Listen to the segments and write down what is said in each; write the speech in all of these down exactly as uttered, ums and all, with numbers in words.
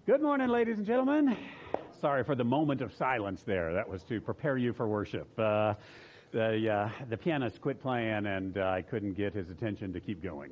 Good morning, ladies and gentlemen. Sorry for the moment of silence there. That was to prepare you for worship. Uh, the uh, the pianist quit playing, and uh, I couldn't get his attention to keep going.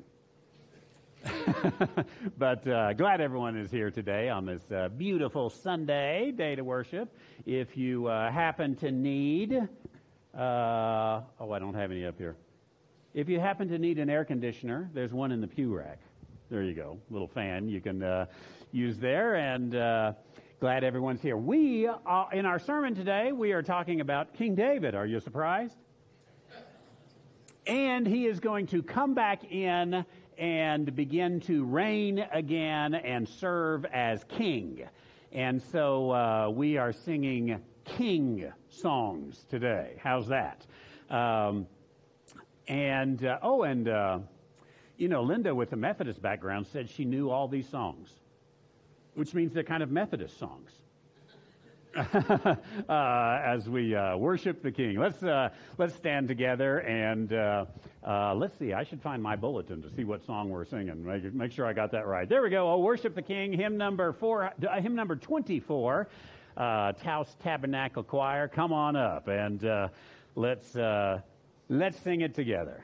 But uh, glad everyone is here today on this uh, beautiful Sunday day to worship. If you uh, happen to need, uh, oh, I don't have any up here. If you happen to need an air conditioner, there's one in the pew rack. There you go, little fan you can uh, use there, and uh, glad everyone's here. We, uh, in our sermon today, we are talking about King David. Are you surprised? And he is going to come back in and begin to reign again and serve as king. And so uh, we are singing king songs today. How's that? Um, and, uh, oh, and... Uh, You know, Linda, with a Methodist background, said she knew all these songs, which means they're kind of Methodist songs. uh, as we uh, worship the King, let's uh, let's stand together and uh, uh, let's see. I should find my bulletin to see what song we're singing. Make, make sure I got that right. There we go. Oh, worship the King, hymn number four, uh, hymn number twenty-four, uh, Taos Tabernacle Choir. Come on up and uh, let's uh, let's sing it together.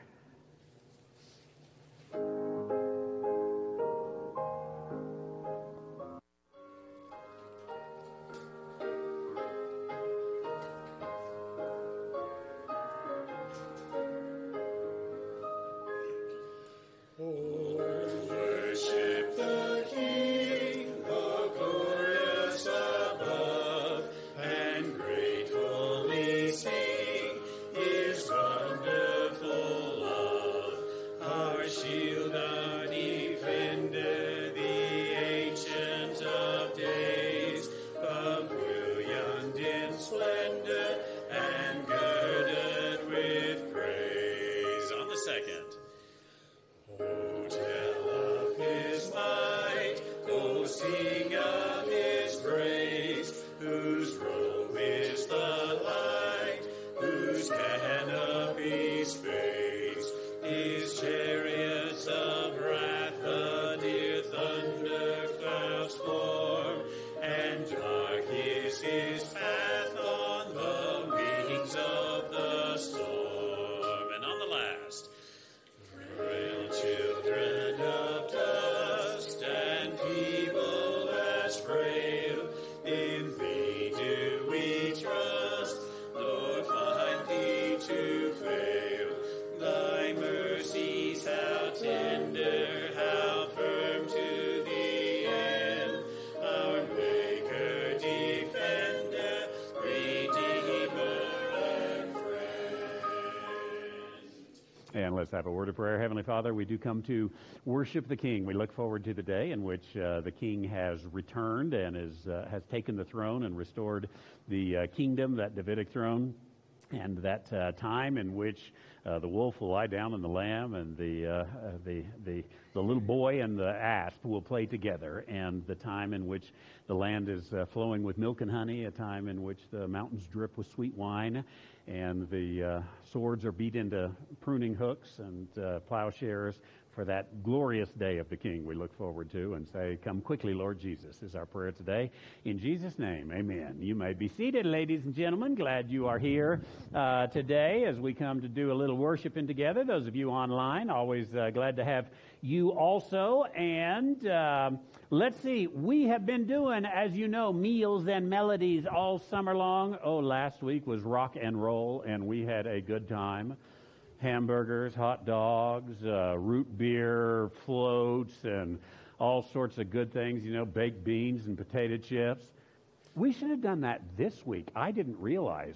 And let's have a word of prayer. Heavenly Father, we do come to worship the King. We look forward to the day in which uh, the King has returned and is, uh, has taken the throne and restored the uh, kingdom, that Davidic throne, and that uh, time in which uh, the wolf will lie down and the lamb and the, uh, uh, the, the, the little boy and the asp will play together, and the time in which the land is uh, flowing with milk and honey, a time in which the mountains drip with sweet wine, and the uh, swords are beat into pruning hooks and uh, plowshares for that glorious day of the King we look forward to, and say, come quickly, Lord Jesus, is our prayer today. In Jesus' name, amen. You may be seated, ladies and gentlemen. Glad you are here uh, today as we come to do a little worshiping together. Those of you online, always uh, glad to have you also. And um, let's see, we have been doing, as you know, meals and melodies all summer long. Oh, last week was rock and roll, and we had a good time. Hamburgers, hot dogs, uh, root beer, floats, and all sorts of good things, you know, baked beans and potato chips. We should have done that this week. I didn't realize.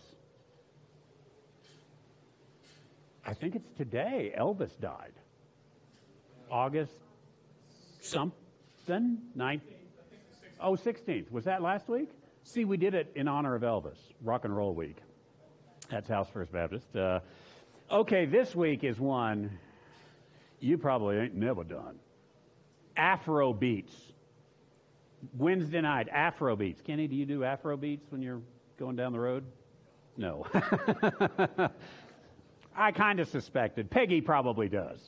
I think it's today. Elvis died. August something? ninth? Oh, sixteenth. Was that last week? See, we did it in honor of Elvis, Rock and Roll Week. That's House First Baptist. Uh, Okay, this week is one you probably ain't never done. Afro beats. Wednesday night, Afro beats. Kenny, do you do Afro beats when you're going down the road? No. I kind of suspected. Peggy probably does.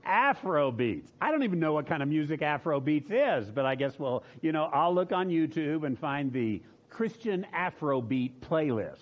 Afro beats. I don't even know what kind of music Afro beats is, but I guess, well, you know, I'll look on YouTube and find the Christian Afro beat playlist.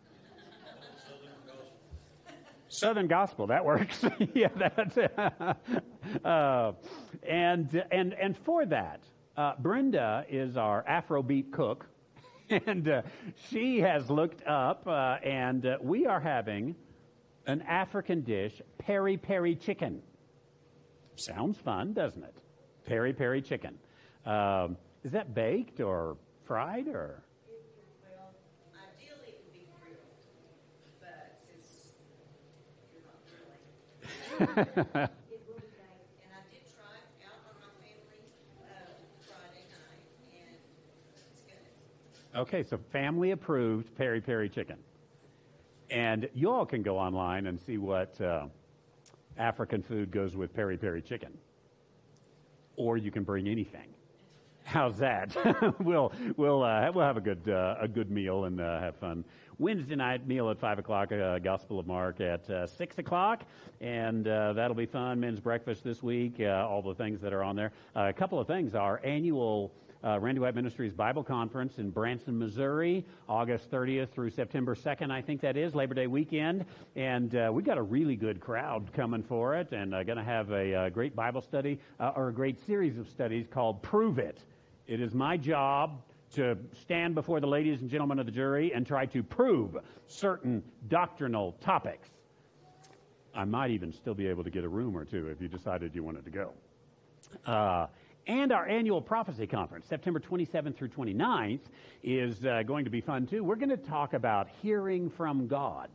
Southern gospel, that works. Yeah, that's it. uh, and, and, and for that, uh, Brenda is our Afrobeat cook, and uh, she has looked up, uh, and uh, we are having an African dish, peri peri chicken. Sounds fun, doesn't it? Peri peri chicken. Um, is that baked or fried or? Well, ideally it would be grilled, but since you're not grilling. It will be baked. And I did try it out on my family uh, Friday night, and it's good. Okay, so family approved peri peri chicken. And you all can go online and see what uh, African food goes with peri peri chicken. Or you can bring anything. How's that? we'll we'll uh, we'll have a good uh, a good meal and uh, have fun. Wednesday night meal at five o'clock. Uh, Gospel of Mark at uh, six o'clock, and uh, that'll be fun. Men's breakfast this week. Uh, all the things that are on there. Uh, a couple of things. Our annual Uh, Randy White Ministries Bible Conference in Branson, Missouri, August thirtieth through September second, I think that is, Labor Day weekend. And uh, we've got a really good crowd coming for it, and uh, going to have a, a great Bible study, uh, or a great series of studies called Prove It. It is my job to stand before the ladies and gentlemen of the jury and try to prove certain doctrinal topics. I might even still be able to get a room or two if you decided you wanted to go. Uh, And our annual prophecy conference, September twenty-seventh through twenty-ninth, is uh, going to be fun too. We're going to talk about hearing from God.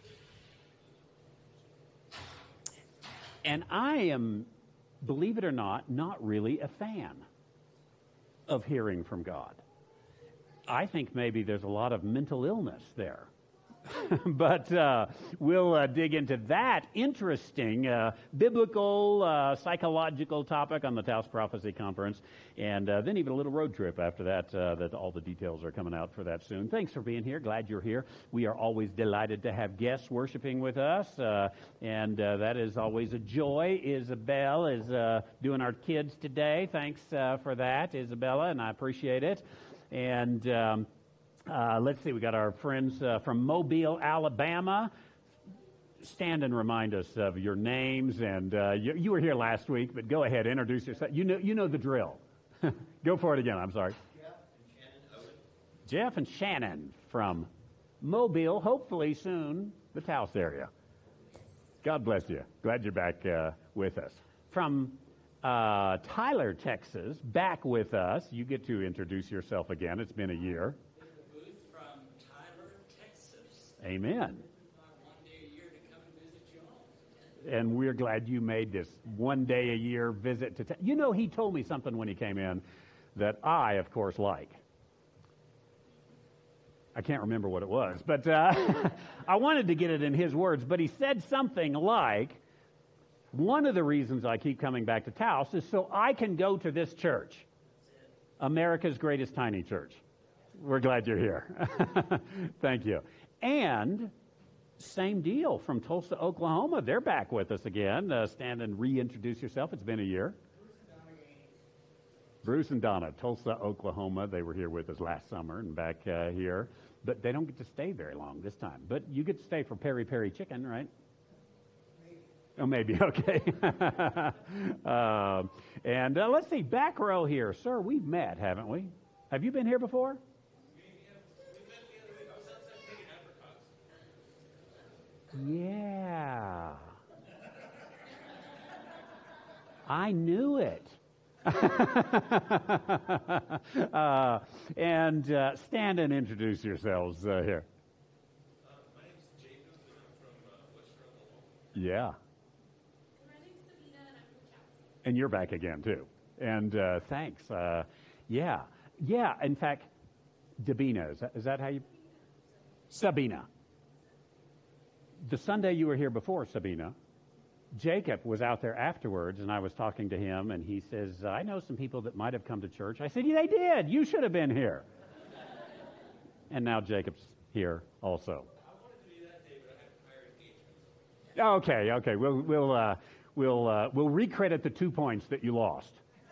And I am, believe it or not, not really a fan of hearing from God. I think maybe there's a lot of mental illness there. But uh, we'll uh, dig into that interesting uh, biblical, uh, psychological topic on the Taos Prophecy Conference, and uh, then even a little road trip after that, uh, that all the details are coming out for that soon. Thanks for being here. Glad you're here. We are always delighted to have guests worshiping with us, uh, and uh, that is always a joy. Isabel is uh, doing our kids today. Thanks uh, for that, Isabella, and I appreciate it. And Um, Uh, let's see, we got our friends uh, from Mobile, Alabama. Stand and remind us of your names. And uh, you, you were here last week, but go ahead, introduce yourself. You know, you know the drill. Go for it again. I'm sorry. Jeff and Shannon Owen. Jeff and Shannon from Mobile, hopefully soon the Taos area. God bless you. Glad you're back uh, with us. From uh, Tyler, Texas, back with us. You get to introduce yourself again. It's been a year. Amen. One day a year to come and visit you all. And we're glad you made this one day a year visit to. Ta- you know, he told me something when he came in that I, of course, like. I can't remember what it was, but uh, I wanted to get it in his words. But he said something like, one of the reasons I keep coming back to Taos is so I can go to this church, America's greatest tiny church. We're glad you're here. Thank you. And same deal from Tulsa, Oklahoma. They're back with us again. Uh, stand and reintroduce yourself. It's been a year. Bruce and Donna, Tulsa, Oklahoma. They were here with us last summer and back uh, here. But they don't get to stay very long this time. But you get to stay for peri peri chicken, right? Maybe. Oh, maybe. Okay. uh, and uh, let's see, back row here. Sir, we've met, haven't we? Have you been here before? Yeah. I knew it. uh, and uh, stand and introduce yourselves uh, here. Uh, my name is Jacob, and I'm from uh, Western Oklahoma. Yeah. My name's Sabina, and I'm from Taos. And you're back again, too. And uh, thanks. Uh, yeah. Yeah, in fact, Dabina, is that, is that how you... Sabina. The Sunday you were here before, Sabina, Jacob was out there afterwards, and I was talking to him, and he says, I know some people that might have come to church. I said, yeah, they did. You should have been here. And now Jacob's here also. I wanted to be that day, but I had prior engagements. Okay, okay. We'll we'll uh, we'll uh, we'll recredit the two points that you lost.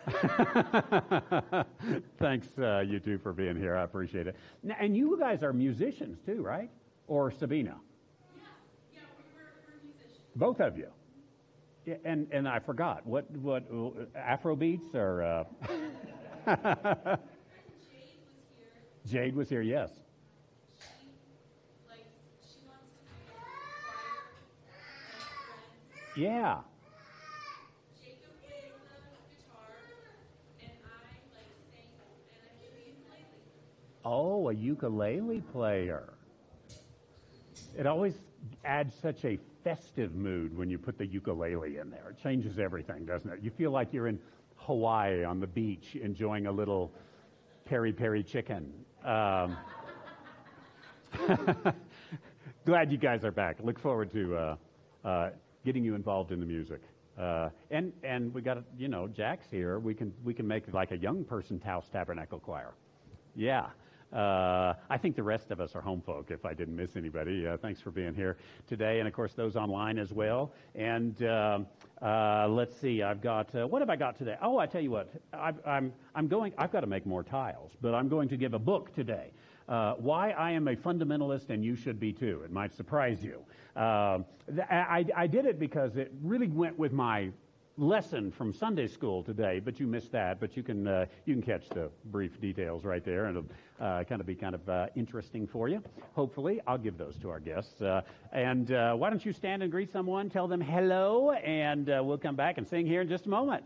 Thanks, uh, you two, for being here. I appreciate it. Now, and you guys are musicians too, right? Or Sabina? Yeah, yeah, we're, we're musicians. Both of you. Yeah, and and I forgot what what uh, Afro beats or. Uh... Jade was here. Jade was here. Yes. She, like, she wants to be in choir and friends. Yeah. Jacob plays the guitar, and I, like, sing, and I play the ukulele. Oh, a ukulele player. It always adds such a festive mood when you put the ukulele in there. It changes everything, doesn't it? You feel like you're in Hawaii on the beach enjoying a little peri-peri chicken. Um, glad you guys are back. Look forward to uh, uh, getting you involved in the music. Uh, and and we got, you know, Jack's here. We can we can make like a young person Taos Tabernacle Choir. Yeah. Uh, I think the rest of us are home folk, if I didn't miss anybody. Uh, thanks for being here today, and of course those online as well. And um uh, let's see, I've got uh, what have I got today? Oh, I tell you what, I've, I'm I'm going. I've got to make more tiles, but I'm going to give a book today. Uh, why I am a fundamentalist, and you should be too. It might surprise you. Uh, th- I, I did it because it really went with my lesson from Sunday school today, but you missed that. But you can uh, you can catch the brief details right there, and it'll uh, kind of be kind of uh, interesting for you. Hopefully, I'll give those to our guests. Uh, and uh, why don't you stand and greet someone, tell them hello, and uh, we'll come back and sing here in just a moment.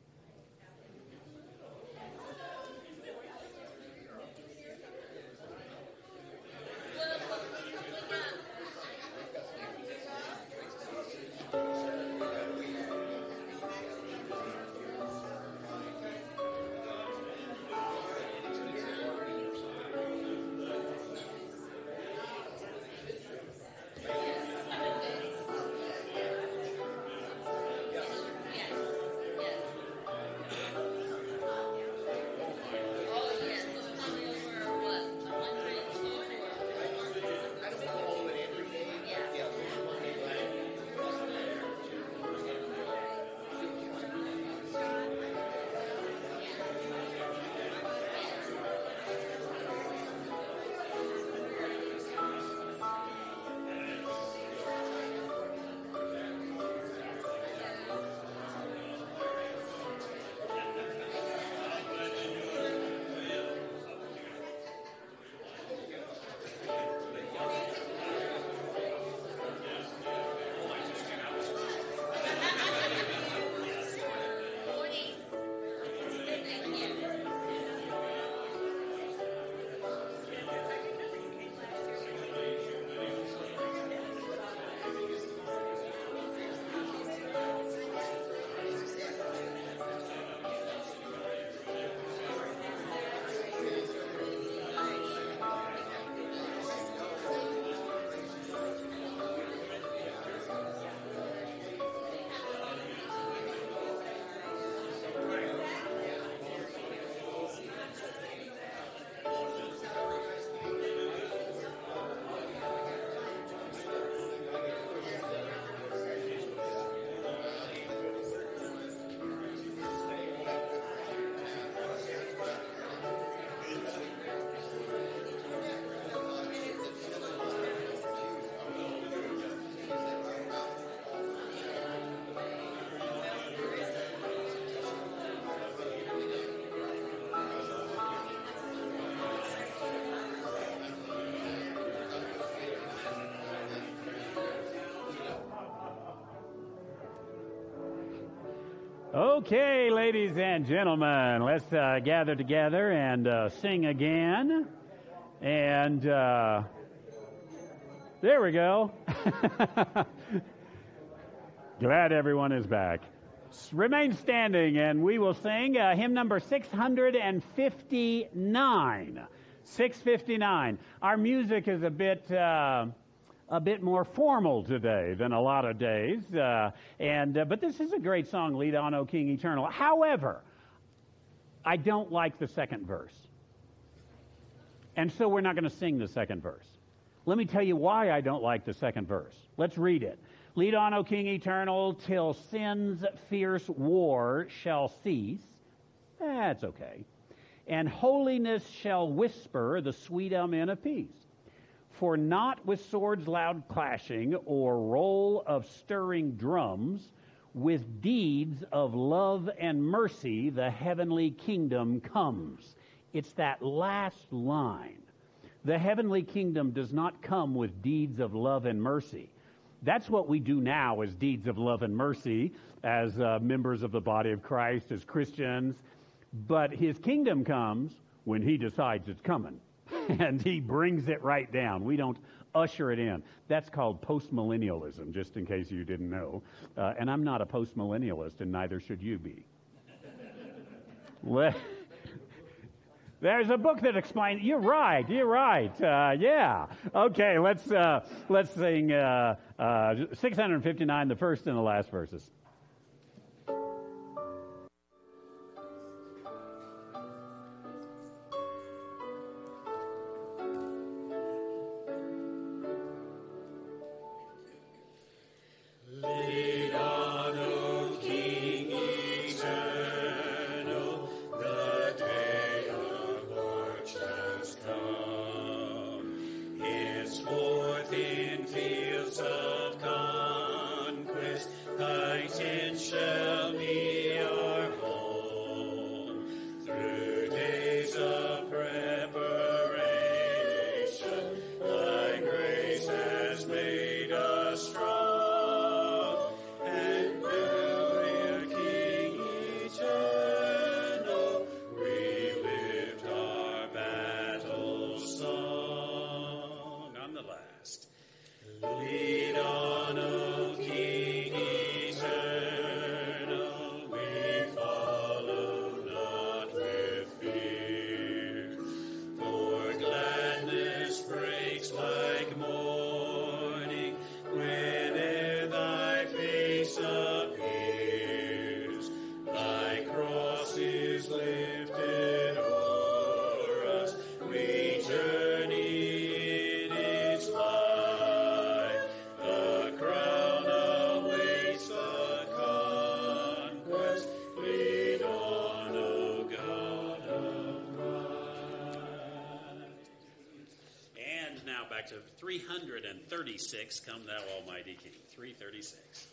Okay, ladies and gentlemen, let's uh, gather together and uh, sing again. And uh, there we go. Glad everyone is back. S- Remain standing, and we will sing uh, hymn number six hundred fifty-nine. six fifty-nine. Our music is a bit... Uh, a bit more formal today than a lot of days. Uh, and uh, but this is a great song, Lead On, O King Eternal. However, I don't like the second verse. And so we're not going to sing the second verse. Let me tell you why I don't like the second verse. Let's read it. Lead on, O King eternal, till sin's fierce war shall cease. That's okay. And holiness shall whisper the sweet amen of peace. For not with swords loud clashing or roll of stirring drums, with deeds of love and mercy the heavenly kingdom comes. It's that last line. The heavenly kingdom does not come with deeds of love and mercy. That's what we do now as deeds of love and mercy as uh, members of the body of Christ, as Christians. But his kingdom comes when he decides it's coming. And he brings it right down. We don't usher it in. That's called postmillennialism, just in case you didn't know. Uh, and I'm not a postmillennialist, and neither should you be. Let, there's a book that explains. You're right. You're right. Uh, yeah. Okay. Let's uh, let's sing uh, uh, six hundred fifty-nine, the first and the last verses. To three hundred thirty-six, Come Thou Almighty King. three thirty-six.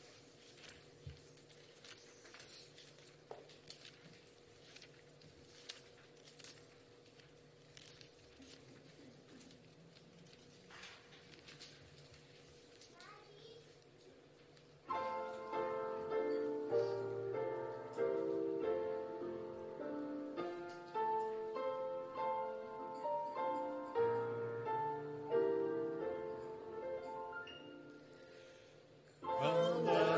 Come thou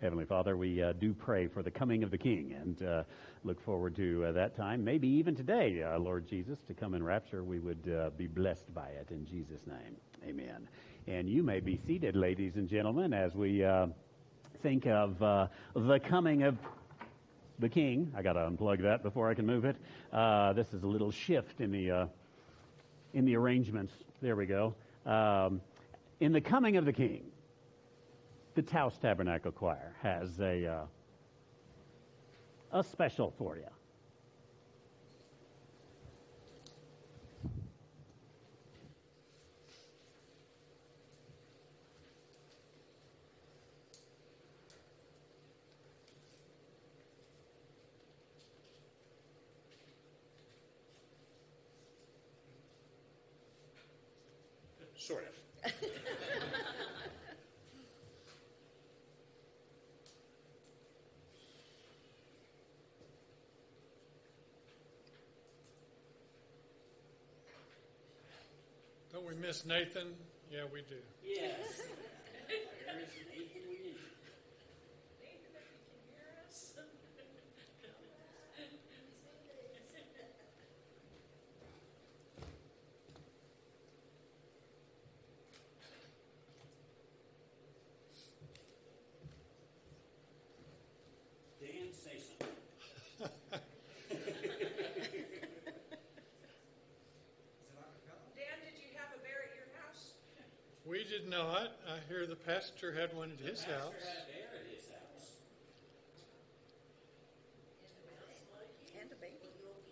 Heavenly Father, we uh, do pray for the coming of the King and uh, look forward to uh, that time. Maybe even today, uh, Lord Jesus, to come in rapture, we would uh, be blessed by it. In Jesus' name, amen. And you may be seated, ladies and gentlemen, as we uh, think of uh, the coming of the King. I got to unplug that before I can move it. Uh, this is a little shift in the uh, in the arrangements. There we go. Um, in the coming of the King, the Taos Tabernacle Choir has a uh, a special for you. Sort of. Don't we miss Nathan? Yeah, we do. Yes. There is Nathan we need. Nathan, if you can hear us. Dan, say something. Dan, did you have a bear at your house? We did not. I hear the pastor had one at his house. Pastor had a bear at his house. And a baby.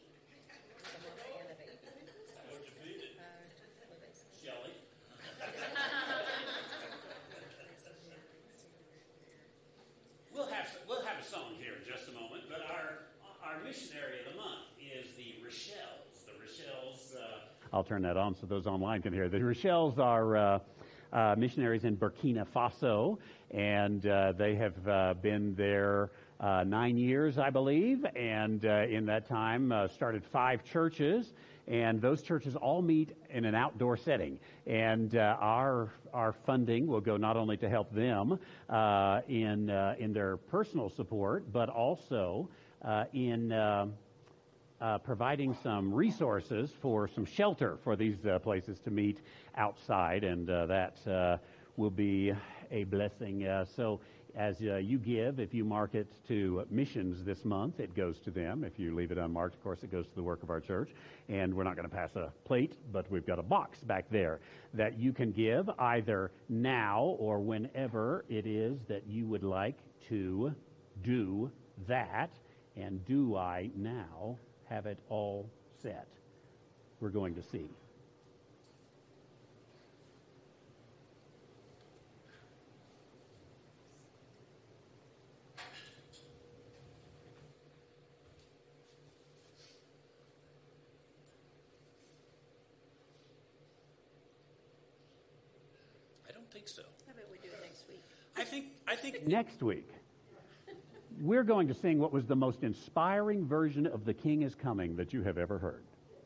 Shelley. We'll have we'll have a song here in just a moment, but our our missionary of the month is the Rochelle's. The Rochelle's. Uh, I'll turn that on so those online can hear. The Rochelle's are uh, uh, missionaries in Burkina Faso, and uh, they have uh, been there uh, nine years, I believe, and uh, in that time uh, started five churches, and those churches all meet in an outdoor setting. And uh, our our funding will go not only to help them uh, in uh, in their personal support, but also uh, in uh, Uh, providing some resources for some shelter for these uh, places to meet outside, and uh, that uh, will be a blessing. Uh, so as uh, you give, if you mark it to missions this month, it goes to them. If you leave it unmarked, of course, it goes to the work of our church. And we're not going to pass a plate, but we've got a box back there that you can give either now or whenever it is that you would like to do that. And do I now have it all set? We're going to see. I don't think so. How about we do it next week? I think I think Next week, we're going to sing what was the most inspiring version of The King is Coming that you have ever heard.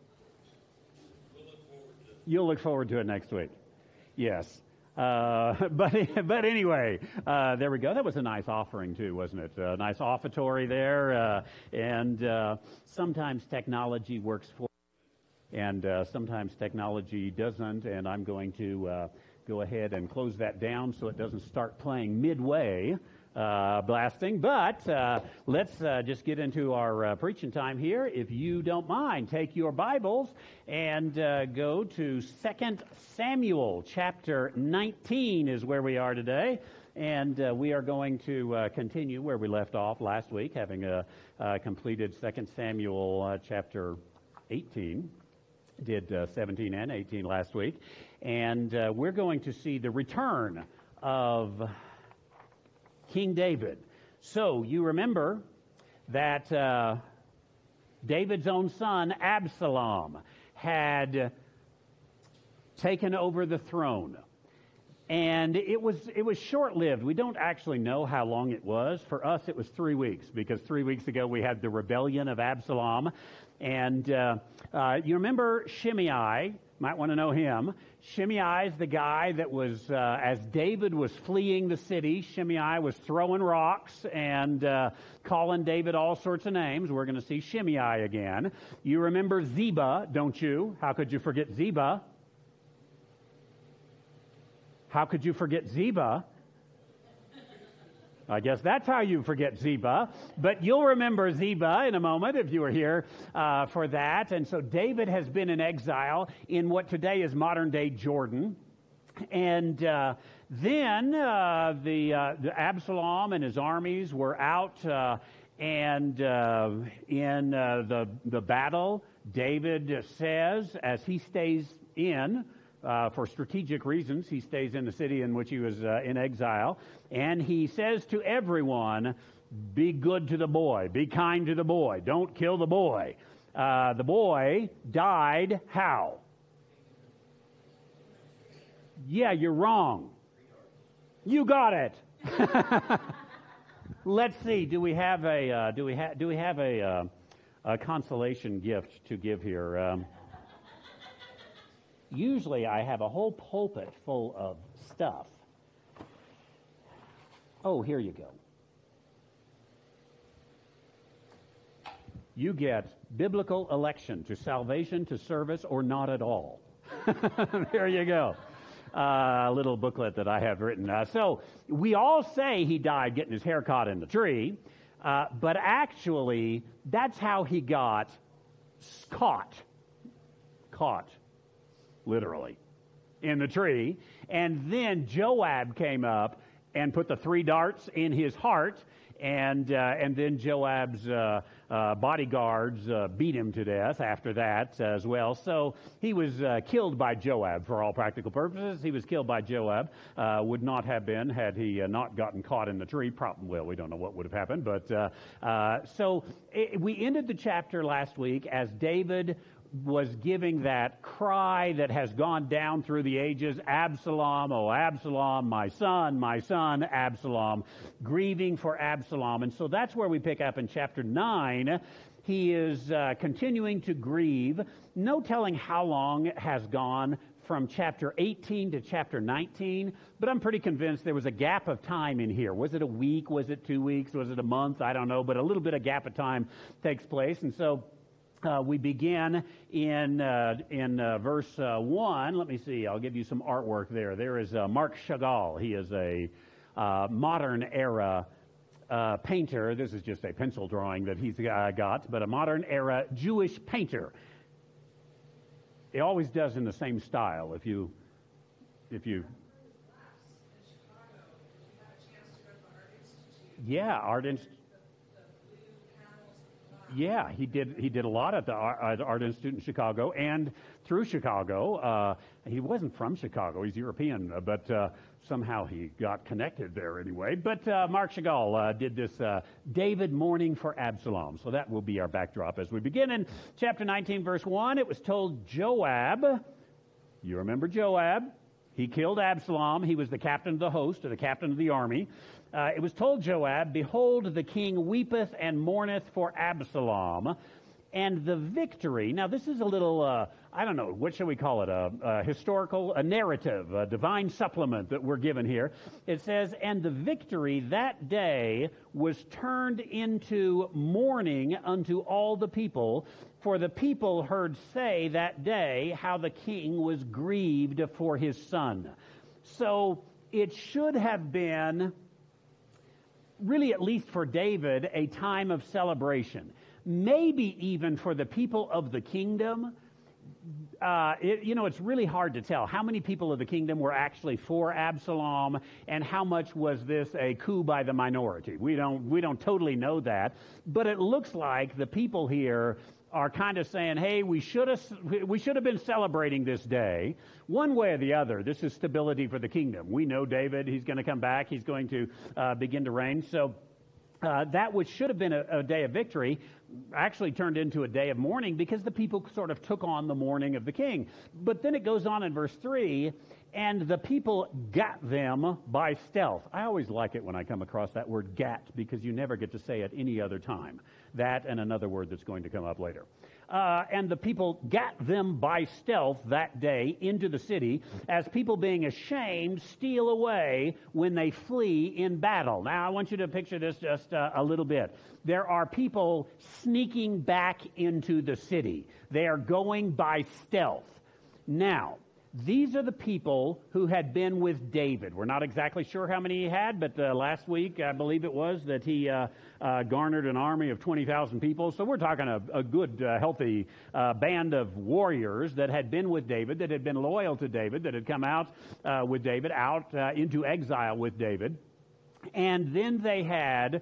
You'll look forward to it next week. Yes. Uh, but but anyway, uh, there we go. That was a nice offering too, wasn't it? A nice offertory there. Uh, and uh, sometimes technology works for you, and uh, sometimes technology doesn't. And I'm going to uh, go ahead and close that down so it doesn't start playing midway. Uh, blasting, but uh, let's uh, just get into our uh, preaching time here. If you don't mind, take your Bibles and uh, go to Second Samuel chapter nineteen is where we are today, and uh, we are going to uh, continue where we left off last week, having uh, uh, completed Second Samuel uh, chapter eighteen. Did uh, seventeen and eighteen last week, and uh, we're going to see the return of King David. So you remember that uh, David's own son, Absalom, had taken over the throne. And it was it was short-lived. We don't actually know how long it was. For us, it was three weeks, because three weeks ago we had the rebellion of Absalom. And uh, uh, you remember Shimei, might want to know him. Shimei is the guy that was, uh, as David was fleeing the city, Shimei was throwing rocks and uh, calling David all sorts of names. We're going to see Shimei again. You remember Ziba, don't you? How could you forget Ziba? How could you forget Ziba? I guess that's how you forget Ziba. But you'll remember Ziba in a moment if you were here uh, for that. And so David has been in exile in what today is modern-day Jordan. And uh, then uh, the, uh, the Absalom and his armies were out uh, and uh, in uh, the, the battle, David says, as he stays in, Uh, for strategic reasons, he stays in the city in which he was uh, in exile, and he says to everyone, be good to the boy, be kind to the boy, don't kill the boy. Uh, the boy died how? Yeah, you're wrong. You got it. Let's see. Do we have a uh, do we ha- do we have a, uh, a consolation gift to give here? Um, Usually I have a whole pulpit full of stuff. Oh, here you go. You get biblical election to salvation, to service, or not at all. There you go. Uh, a little booklet that I have written. Uh, so we all say he died getting his hair caught in the tree, uh, but actually that's how he got caught. Caught. Literally, in the tree. And then Joab came up and put the three darts in his heart, and uh, and then Joab's uh, uh, bodyguards uh, beat him to death after that as well. So he was uh, killed by Joab for all practical purposes. He was killed by Joab. Uh, would not have been had he uh, not gotten caught in the tree. Probably, well, we don't know what would have happened. But uh, uh, so it, we ended the chapter last week as David was giving that cry that has gone down through the ages, Absalom, oh Absalom, my son, my son, Absalom, grieving for Absalom. And so that's where we pick up in chapter nine. He is uh, continuing to grieve. No telling how long has gone from chapter eighteen to chapter nineteen, but I'm pretty convinced there was a gap of time in here. Was it a week? Was it two weeks? Was it a month? I don't know, but a little bit of gap of time takes place. And so Uh, we begin in uh, in uh, verse uh, one. Let me see. I'll give you some artwork there. There is uh, Marc Chagall. He is a uh, modern era uh, painter. This is just a pencil drawing that he's uh, got, but a modern era Jewish painter. He always does in the same style. If you if you yeah, Art Institute. Yeah, he did. He did a lot at the Art, Art Institute in Chicago and through Chicago. Uh, he wasn't from Chicago; he's European, but uh, somehow he got connected there anyway. But uh, Marc Chagall uh, did this uh, David mourning for Absalom. So that will be our backdrop as we begin in chapter nineteen, verse one. It was told Joab. You remember Joab? He killed Absalom. He was the captain of the host, or the captain of the army. Uh, it was told Joab, behold, the king weepeth and mourneth for Absalom, and the victory. Now, this is a little, uh, I don't know, what shall we call it? A, a historical, a narrative, a divine supplement that we're given here. It says, and the victory that day was turned into mourning unto all the people, for the people heard say that day how the king was grieved for his son. So it should have been, really at least for David, a time of celebration. Maybe even for the people of the kingdom. Uh, it, you know, it's really hard to tell how many people of the kingdom were actually for Absalom and how much was this a coup by the minority. We don't, we don't totally know that, but it looks like the people here are kind of saying, hey, we should have we should have been celebrating this day. One way or the other, this is stability for the kingdom. We know David, he's going to come back, he's going to uh, begin to reign. So uh, that which should have been a, a day of victory actually turned into a day of mourning because the people sort of took on the mourning of the king. But then it goes on in verse three, and the people got them by stealth. I always like it when I come across that word gat because you never get to say it any other time. That and another word that's going to come up later. Uh, and the people gat them by stealth that day into the city, as people being ashamed steal away when they flee in battle. Now, I want you to picture this just uh, a little bit. There are people sneaking back into the city. They are going by stealth. Now, these are the people who had been with David. We're not exactly sure how many he had, but uh, last week, I believe it was, that he uh, uh, garnered an army of twenty thousand people. So we're talking a, a good, uh, healthy uh, band of warriors that had been with David, that had been loyal to David, that had come out uh, with David, out uh, into exile with David. And then they had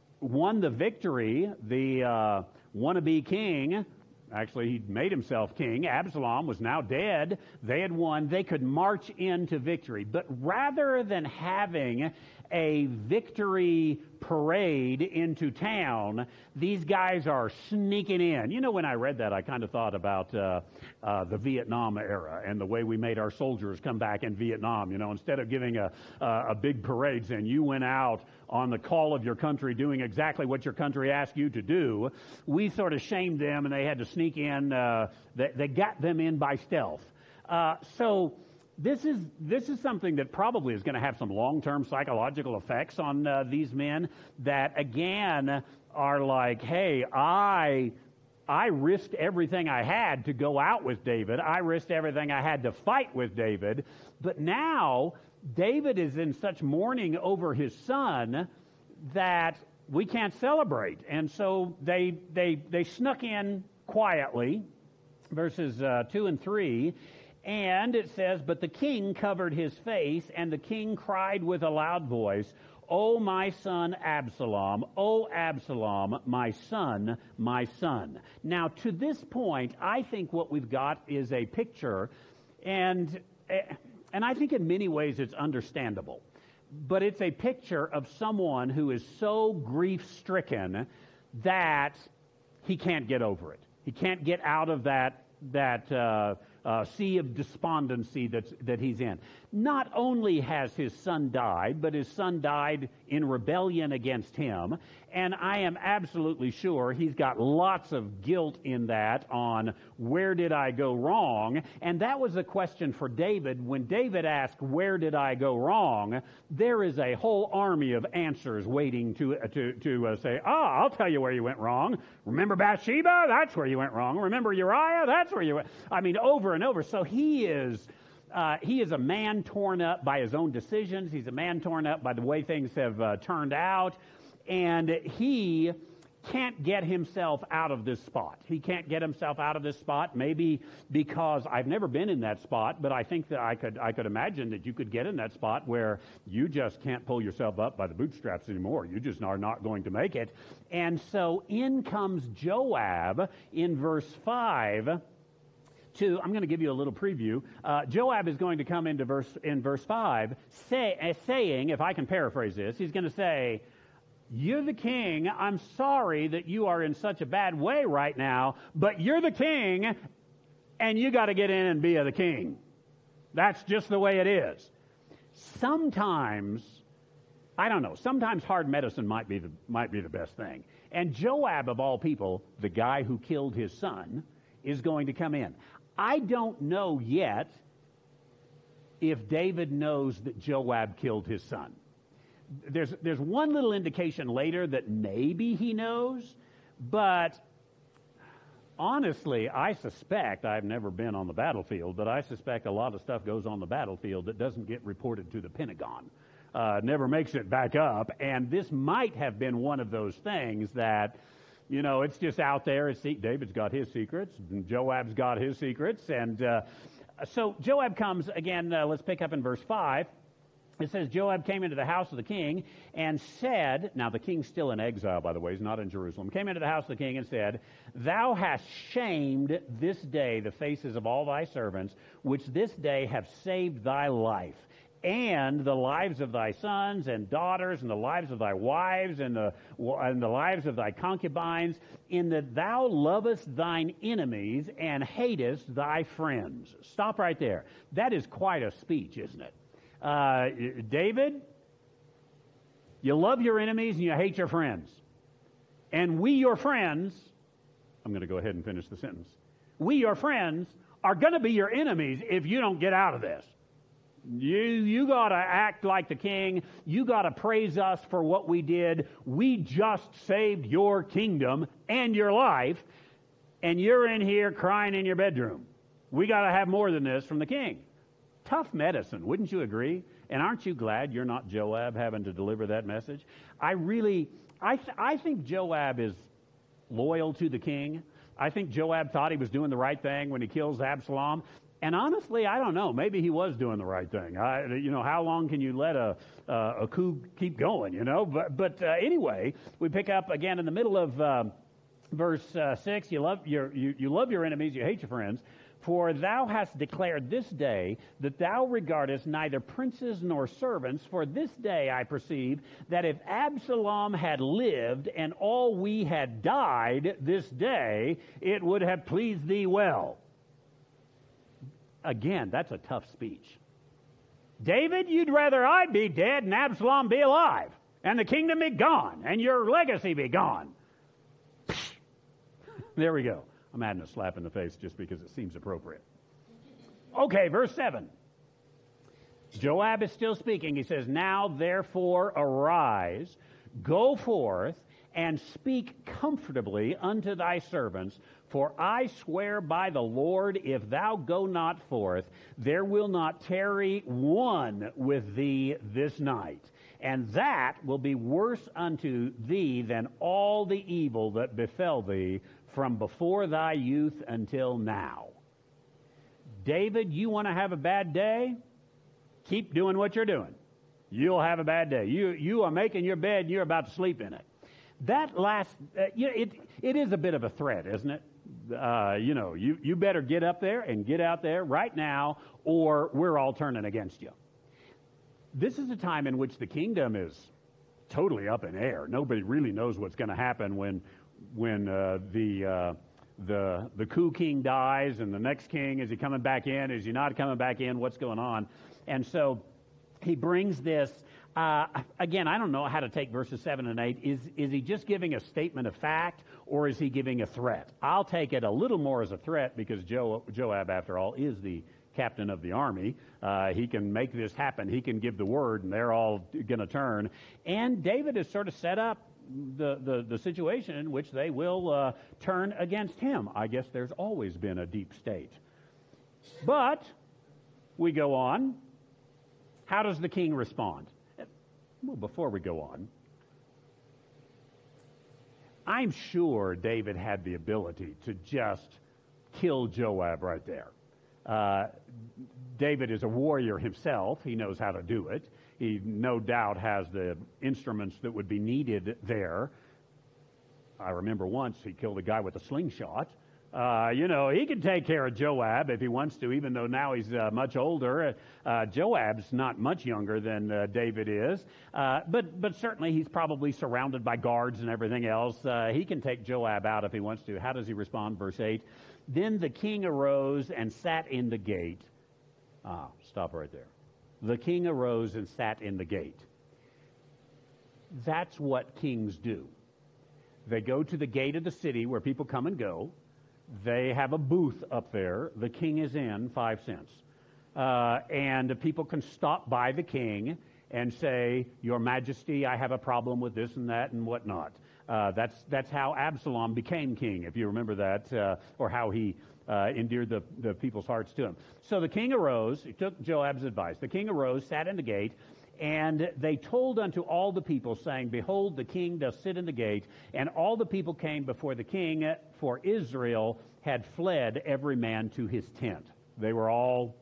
won the victory. The uh, wannabe king, actually, he made himself king. Absalom was now dead. They had won. They could march into victory. But rather than having a victory parade into town, these guys are sneaking in. You know, when I read that, I kind of thought about uh, uh, the Vietnam era and the way we made our soldiers come back in Vietnam. You know, instead of giving a, uh, a big parade saying you went out on the call of your country doing exactly what your country asked you to do, we sort of shamed them and they had to sneak in. Uh, they, they got them in by stealth. Uh, so this is this is something that probably is going to have some long-term psychological effects on uh, these men that, again, are like, hey, I... I risked everything I had to go out with David. I risked everything I had to fight with David. But now David is in such mourning over his son that we can't celebrate. And so they they they snuck in quietly, verses uh, two and three. And it says, but the king covered his face, and the king cried with a loud voice, O my son Absalom, O Absalom, my son, my son. Now, to this point, I think what we've got is a picture, and, and I think in many ways it's understandable, but it's a picture of someone who is so grief-stricken that he can't get over it. He can't get out of that, that uh, uh, sea of despondency that's, that he's in. Not only has his son died, but his son died in rebellion against him. And I am absolutely sure he's got lots of guilt in that on where did I go wrong? And that was a question for David. When David asked, where did I go wrong? There is a whole army of answers waiting to, uh, to, to uh, say, ah, I'll tell you where you went wrong. Remember Bathsheba? That's where you went wrong. Remember Uriah? That's where you went. I mean, over and over. So he is... Uh, he is a man torn up by his own decisions. He's a man torn up by the way things have uh, turned out. And he can't get himself out of this spot. He can't get himself out of this spot, maybe because I've never been in that spot, but I think that I could I could imagine that you could get in that spot where you just can't pull yourself up by the bootstraps anymore. You just are not going to make it. And so in comes Joab in verse five. To, I'm going to give you a little preview. Uh, Joab is going to come into verse in verse five, say, uh, saying, if I can paraphrase this, he's going to say, you're the king. I'm sorry that you are in such a bad way right now, but you're the king, and you got to get in and be the king. That's just the way it is. Sometimes, I don't know, sometimes hard medicine might be the, might be the best thing. And Joab, of all people, the guy who killed his son, is going to come in. I don't know yet if David knows that Joab killed his son. There's, there's one little indication later that maybe he knows, but honestly, I suspect, I've never been on the battlefield, but I suspect a lot of stuff goes on the battlefield that doesn't get reported to the Pentagon. Uh, never makes it back up, and this might have been one of those things that, you know, it's just out there. It's, David's got his secrets, and Joab's got his secrets. And uh, so Joab comes, again, uh, let's pick up in verse five. It says, Joab came into the house of the king and said, now the king's still in exile, by the way, he's not in Jerusalem, came into the house of the king and said, thou hast shamed this day the faces of all thy servants, which this day have saved thy life. and the lives of thy sons and daughters, and the lives of thy wives, and the, and the lives of thy concubines, in that thou lovest thine enemies and hatest thy friends. Stop right there. That is quite a speech, isn't it? Uh, David, you love your enemies and you hate your friends. And we, your friends, I'm going to go ahead and finish the sentence. We, your friends, are going to be your enemies if you don't get out of this. You, you got to act like the king. You got to praise us for what we did. We just saved your kingdom and your life, and you're in here crying in your bedroom. We got to have more than this from the king. Tough medicine, wouldn't you agree? And aren't you glad you're not Joab having to deliver that message? I really, I, th- I think Joab is loyal to the king. I think Joab thought he was doing the right thing when he kills Absalom. And honestly, I don't know. Maybe he was doing the right thing. I, you know, how long can you let a uh, a coup keep going? You know, but but uh, anyway, we pick up again in the middle of uh, verse uh, six. You love your you, you love your enemies, you hate your friends. For thou hast declared this day that thou regardest neither princes nor servants. For this day I perceive that if Absalom had lived and all we had died this day, it would have pleased thee well. Again, that's a tough speech. David, you'd rather I be dead and Absalom be alive, and the kingdom be gone, and your legacy be gone. There we go. I'm adding a slap in the face just because it seems appropriate. Okay, verse seven. Joab is still speaking. He says, Now therefore arise, go forth, and speak comfortably unto thy servants, for I swear by the Lord, if thou go not forth, there will not tarry one with thee this night. And that will be worse unto thee than all the evil that befell thee from before thy youth until now. David, you want to have a bad day? Keep doing what you're doing. You'll have a bad day. You you are making your bed and you're about to sleep in it. That last, uh, you know, it it is a bit of a threat, isn't it? Uh, you know, you, you better get up there and get out there right now, or we're all turning against you. This is a time in which the kingdom is totally up in air. Nobody really knows what's going to happen when when uh, the uh, the the coup king dies, and the next king, is he coming back in? Is he not coming back in? What's going on? And so he brings this. Uh, again, I don't know how to take verses seven and eight. Is is he just giving a statement of fact, or is he giving a threat? I'll take it a little more as a threat, because Jo- Joab, after all, is the captain of the army. Uh, he can make this happen. He can give the word, and they're all going to turn. And David has sort of set up the, the, the situation in which they will uh, turn against him. I guess there's always been a deep state. But we go on. How does the king respond? Well, before we go on, I'm sure David had the ability to just kill Joab right there. Uh, David is a warrior himself. He knows how to do it. He no doubt has the instruments that would be needed there. I remember once he killed a guy with a slingshot. Uh, you know, he can take care of Joab if he wants to, even though now he's uh, much older. Uh, Joab's not much younger than uh, David is. Uh, but, but certainly he's probably surrounded by guards and everything else. Uh, he can take Joab out if he wants to. How does he respond? Verse eight. Then the king arose and sat in the gate. Ah, stop right there. The king arose and sat in the gate. That's what kings do. They go to the gate of the city where people come and go. They have a booth up there. The king is in, five cents. Uh, and people can stop by the king and say, Your Majesty, I have a problem with this and that and whatnot. Uh, that's that's how Absalom became king, if you remember that, uh, or how he uh, endeared the, the people's hearts to him. So the king arose. He took Joab's advice. The king arose, sat in the gate, and they told unto all the people, saying, Behold, the king doth sit in the gate. And all the people came before the king, for Israel had fled every man to his tent. They were all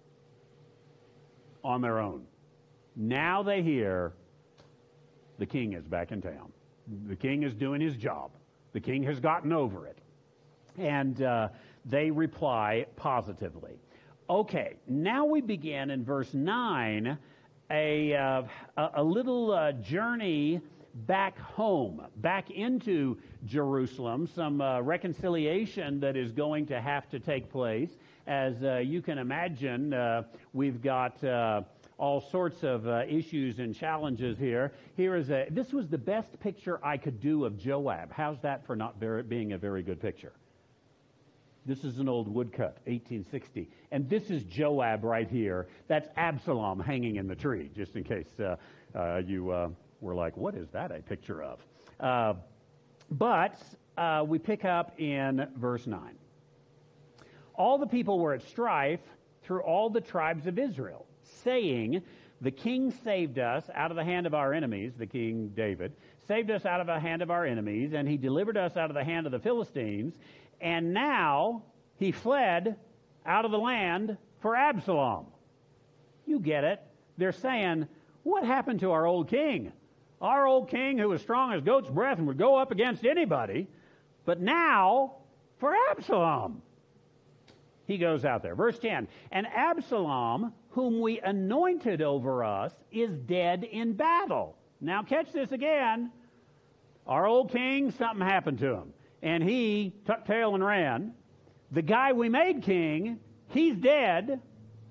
on their own. Now they hear the king is back in town. The king is doing his job. The king has gotten over it. And uh, they reply positively. Okay, now we begin in verse nine a, uh, a, a little uh, journey back home, back into Jerusalem, some uh, reconciliation that is going to have to take place. As uh, you can imagine, uh, we've got uh, all sorts of uh, issues and challenges here. Here is a, this was the best picture I could do of Joab. How's that for not very, being a very good picture? This is an old woodcut, eighteen sixty. And this is Joab right here. That's Absalom hanging in the tree, just in case uh, uh, you uh, were like, what is that a picture of? Uh, but uh, we pick up in verse nine. All the people were at strife through all the tribes of Israel, saying, the king saved us out of the hand of our enemies, the king David, saved us out of the hand of our enemies, and he delivered us out of the hand of the Philistines, and now he fled out of the land for Absalom. You get it. They're saying, what happened to our old king? Our old king who was strong as goat's breath and would go up against anybody, but now for Absalom. He goes out there. Verse ten, and Absalom, whom we anointed over us, is dead in battle. Now catch this again. Our old king, something happened to him. And he tucked tail and ran. The guy we made king, he's dead.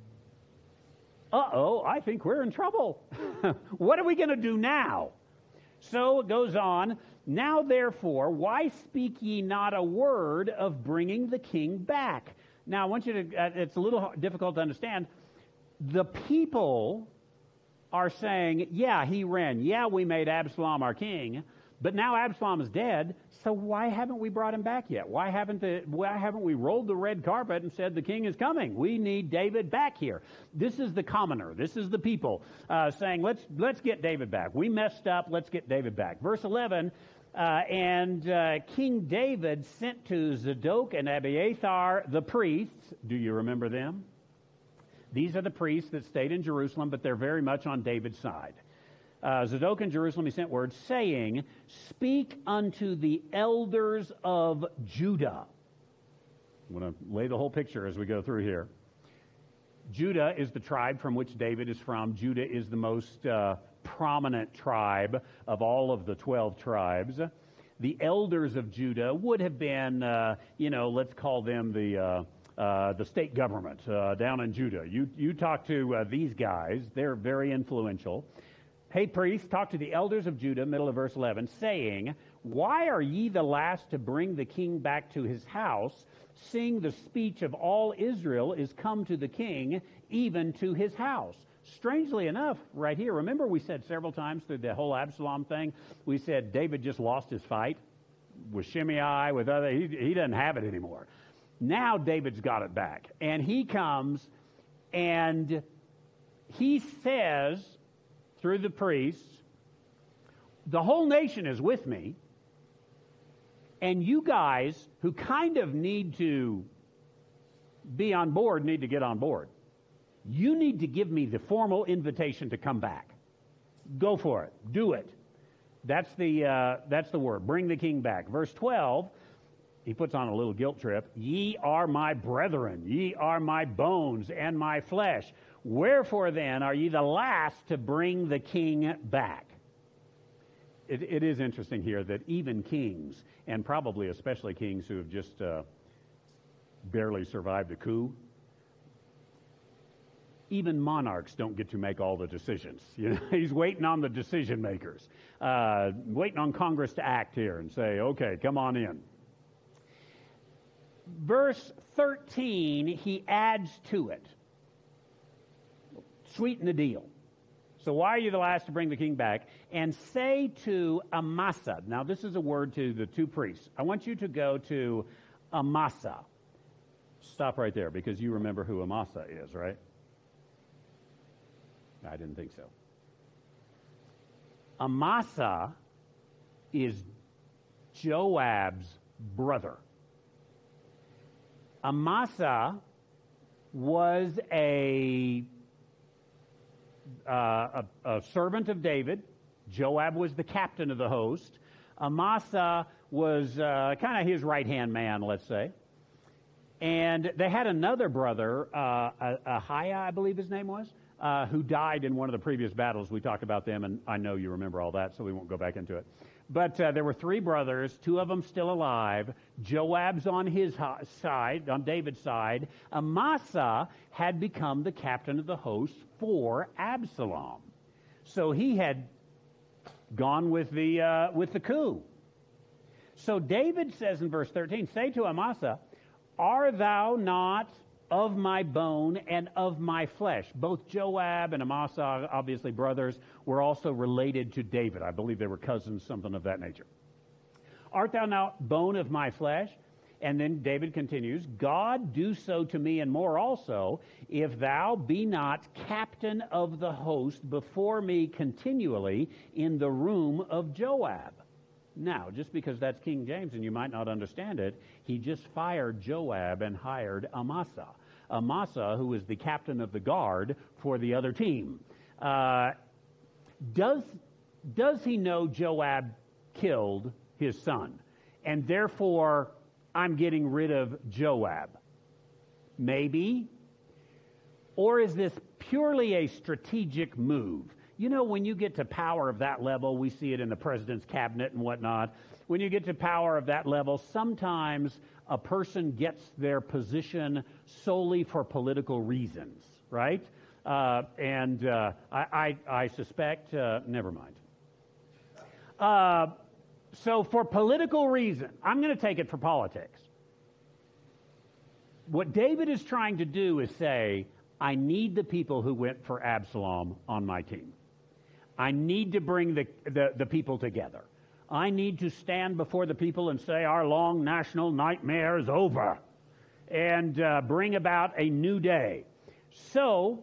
Uh-oh, I think we're in trouble. What are we going to do now? So it goes on. Now therefore, why speak ye not a word of bringing the king back? Now I want you to, uh, it's a little difficult to understand. The people are saying, yeah, he ran. Yeah, we made Absalom our king. But now Absalom is dead, so why haven't we brought him back yet? Why haven't the, why haven't we rolled the red carpet and said the king is coming? We need David back here. This is the commoner. This is the people uh, saying, let's let's get David back. We messed up. Let's get David back. Verse eleven, uh, and uh, King David sent to Zadok and Abiathar the priests. Do you remember them? These are the priests that stayed in Jerusalem, but they're very much on David's side. Uh, Zadok in Jerusalem, he sent word, saying, speak unto the elders of Judah. I'm going to lay the whole picture as we go through here. Judah is the tribe from which David is from. Judah is the most uh, prominent tribe of all of the twelve tribes. The elders of Judah would have been, uh, you know, let's call them the uh, uh, the state government uh, down in Judah. You, you talk to uh, these guys, they're very influential. Hey, priests, talk to the elders of Judah, middle of verse eleven, saying, why are ye the last to bring the king back to his house, seeing the speech of all Israel is come to the king, even to his house? Strangely enough, right here, remember we said several times through the whole Absalom thing, we said David just lost his fight with Shimei, with other, he, he doesn't have it anymore. Now David's got it back. And he comes and he says, through the priests, the whole nation is with me, and you guys who kind of need to be on board need to get on board. You need to give me the formal invitation to come back. Go for it. Do it. That's the, uh, that's the word. Bring the king back. Verse twelve, he puts on a little guilt trip. Ye are my brethren. Ye are my bones and my flesh. Wherefore then are ye the last to bring the king back? It, it is interesting here that even kings, and probably especially kings who have just uh, barely survived a coup, even monarchs don't get to make all the decisions. You know, he's waiting on the decision makers, uh, waiting on Congress to act here and say, okay, come on in. Verse thirteen, he adds to it. Sweeten the deal. So why are you the last to bring the king back? And say to Amasa. Now this is a word to the two priests. I want you to go to Amasa. Stop right there because you remember who Amasa is, right? I didn't think so. Amasa is Joab's brother. Amasa was a Uh, a, a servant of David. Joab was the captain of the host. Amasa was uh, kind of his right-hand man, let's say. And they had another brother, uh, Ahiah, I believe his name was, uh, who died in one of the previous battles. We talked about them, and I know you remember all that, so we won't go back into it. But uh, there were three brothers, two of them still alive. Joab's on his ho- side, on David's side. Amasa had become the captain of the host for Absalom. So he had gone with the uh, with the coup. So David says in verse thirteen, say to Amasa, are thou not of my bone and of my flesh? Both Joab and Amasa, obviously brothers, were also related to David. I believe they were cousins, something of that nature. Art thou not bone of my flesh? And then David continues, God do so to me and more also, if thou be not captain of the host before me continually in the room of Joab. Now, just because that's King James and you might not understand it, he just fired Joab and hired Amasa. Amasa, who was the captain of the guard for the other team. Uh, does, does he know Joab killed his son? And therefore, I'm getting rid of Joab? Maybe. Or is this purely a strategic move? You know, when you get to power of that level, we see it in the president's cabinet and whatnot. When you get to power of that level, sometimes a person gets their position solely for political reasons, right? Uh, and uh, I, I, I suspect, uh, never mind. Uh, so for political reason, I'm going to take it for politics. What David is trying to do is say, I need the people who went for Absalom on my team. I need to bring the, the, the people together. I need to stand before the people and say our long national nightmare is over and uh, bring about a new day. So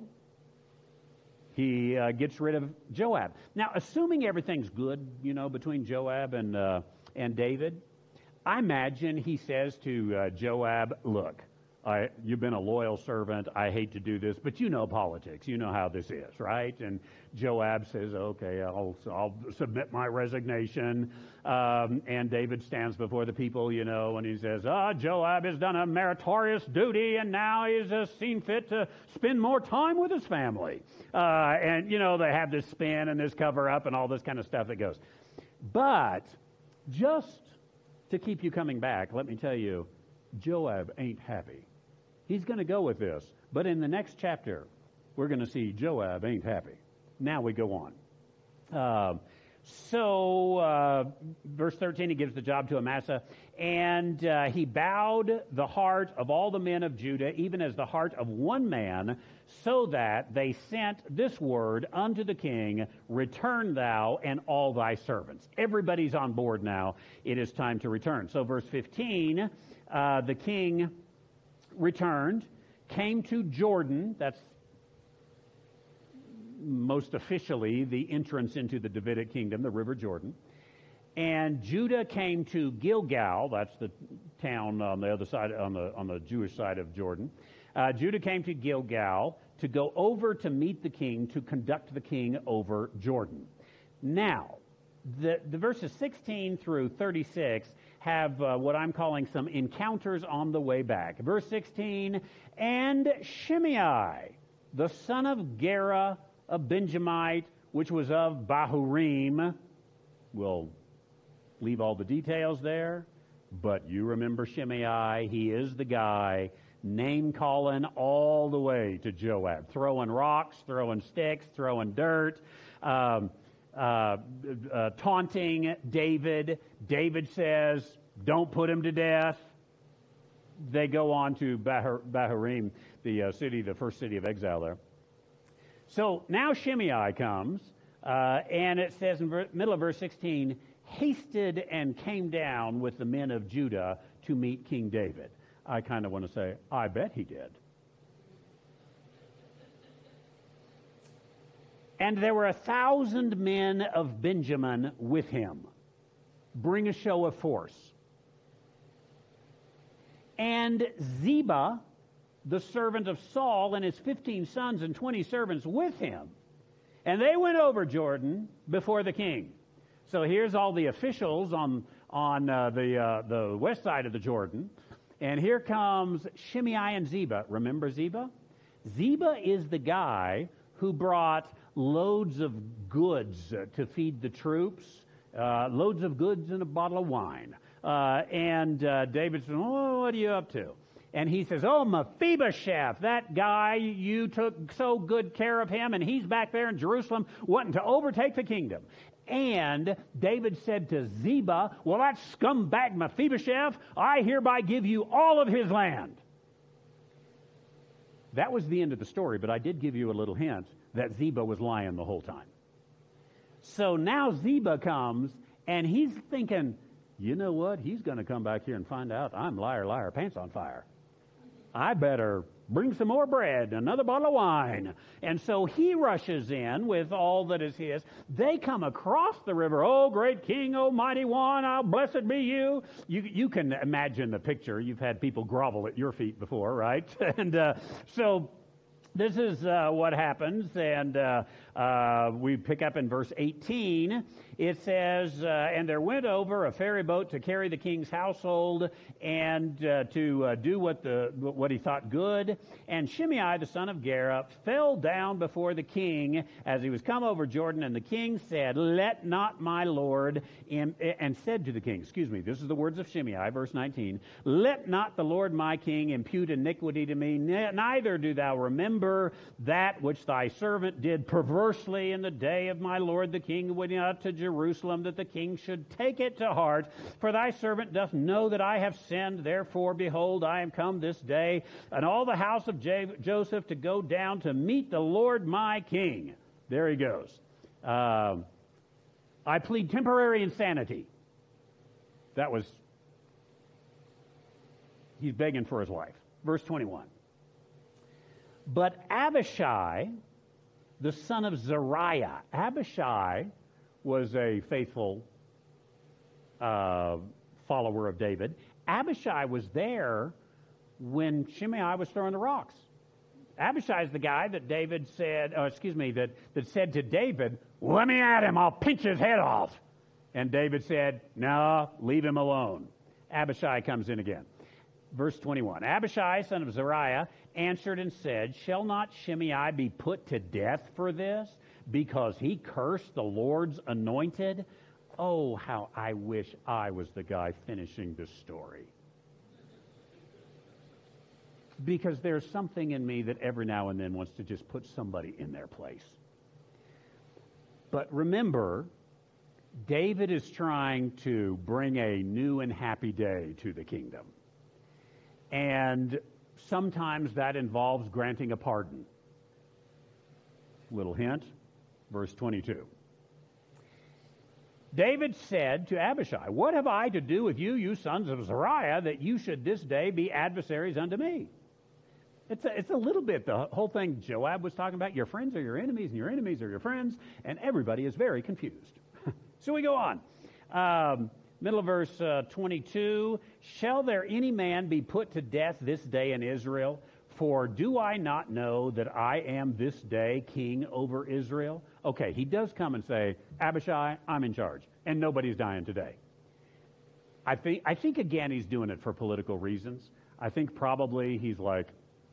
he uh, gets rid of Joab. Now, assuming everything's good, you know, between Joab and, uh, and David, I imagine he says to uh, Joab, look, I, you've been a loyal servant. I hate to do this, but you know politics. You know how this is, right? And Joab says, okay, I'll, I'll submit my resignation. Um, and David stands before the people, you know, and he says, ah, Joab has done a meritorious duty, and now he's uh, seen fit to spend more time with his family. Uh, and, you know, they have this spin and this cover-up and all this kind of stuff that goes. But just to keep you coming back, let me tell you, Joab ain't happy. He's going to go with this. But in the next chapter, we're going to see Joab ain't happy. Now we go on. Uh, so, uh, verse thirteen, he gives the job to Amasa. And uh, he bowed the heart of all the men of Judah, even as the heart of one man, so that they sent this word unto the king, return thou and all thy servants. Everybody's on board now. It is time to return. So, verse fifteen, uh, the king returned, came to Jordan. That's most officially the entrance into the Davidic kingdom, the River Jordan. And Judah came to Gilgal. That's the town on the other side, on the on the Jewish side of Jordan. Uh, Judah came to Gilgal to go over to meet the king, to conduct the king over Jordan. Now, the, the verses sixteen through thirty-six have uh, what I'm calling some encounters on the way back. Verse sixteen, and Shimei, the son of Gera, a Benjamite, which was of Bahurim. We'll leave all the details there, but you remember Shimei. He is the guy name-calling all the way to Joab, throwing rocks, throwing sticks, throwing dirt, um, uh, uh, taunting David. David says, don't put him to death. They go on to Bahur- Bahurim, the uh, city, the first city of exile there. So now Shimei comes, uh, and it says in the middle of verse sixteen, hasted and came down with the men of Judah to meet King David. I kind of want to say, I bet he did. And there were a thousand men of Benjamin with him. Bring a show of force. And Ziba, the servant of Saul, and his fifteen sons and twenty servants with him. And they went over Jordan before the king. So here's all the officials on on uh, the uh, the west side of the Jordan. And here comes Shimei and Ziba. Remember Ziba? Ziba is the guy who brought loads of goods uh, to feed the troops, uh, loads of goods and a bottle of wine. Uh, and uh, David says, oh, what are you up to? And he says, oh, Mephibosheth, that guy, you took so good care of him, and he's back there in Jerusalem wanting to overtake the kingdom. And David said to Ziba, well, that scumbag Mephibosheth, I hereby give you all of his land. That was the end of the story, but I did give you a little hint that Ziba was lying the whole time. So now Ziba comes, and he's thinking, you know what? He's going to come back here and find out I'm liar, liar, pants on fire. I better bring some more bread, another bottle of wine. And so he rushes in with all that is his. They come across the river. Oh, great King, oh, mighty one, oh, blessed be you. You, you can imagine the picture. You've had people grovel at your feet before, right? and uh, so this is uh, what happens. And uh, uh, we pick up in verse eighteen. It says, uh, and there went over a ferry boat to carry the king's household and uh, to uh, do what the what he thought good. And Shimei, the son of Gera, fell down before the king as he was come over Jordan. And the king said, let not my lord, in, and said to the king, excuse me, this is the words of Shimei, verse nineteen, let not the Lord my king impute iniquity to me, neither do thou remember that which thy servant did perversely in the day of my lord the king when out to Jerusalem, that the king should take it to heart. For thy servant doth know that I have sinned. Therefore, behold, I am come this day, and all the house of J- Joseph to go down to meet the Lord my king. There he goes. Uh, I plead temporary insanity. That was, he's begging for his life. Verse twenty-one. But Abishai, the son of Zeruiah, Abishai was a faithful uh, follower of David. Abishai was there when Shimei was throwing the rocks. Abishai is the guy that David said, oh, excuse me, that, that said to David, let me at him, I'll pinch his head off. And David said, no, leave him alone. Abishai comes in again. Verse twenty-one, Abishai, son of Zeruiah, answered and said, shall not Shimei be put to death for this, because he cursed the Lord's anointed? Oh, how I wish I was the guy finishing this story. Because there's something in me that every now and then wants to just put somebody in their place. But remember, David is trying to bring a new and happy day to the kingdom. And sometimes that involves granting a pardon. Little hint. Verse twenty-two. David said to Abishai, what have I to do with you, you sons of Zeruiah, that you should this day be adversaries unto me? It's a, it's a little bit the whole thing Joab was talking about. Your friends are your enemies, and your enemies are your friends, and everybody is very confused. So we go on. Um, middle of verse uh, twenty-two. Shall there any man be put to death this day in Israel? For do I not know that I am this day king over Israel? Okay, he does come and say, Abishai, I'm in charge, and nobody's dying today. I think, I think again, he's doing it for political reasons. I think probably he's like,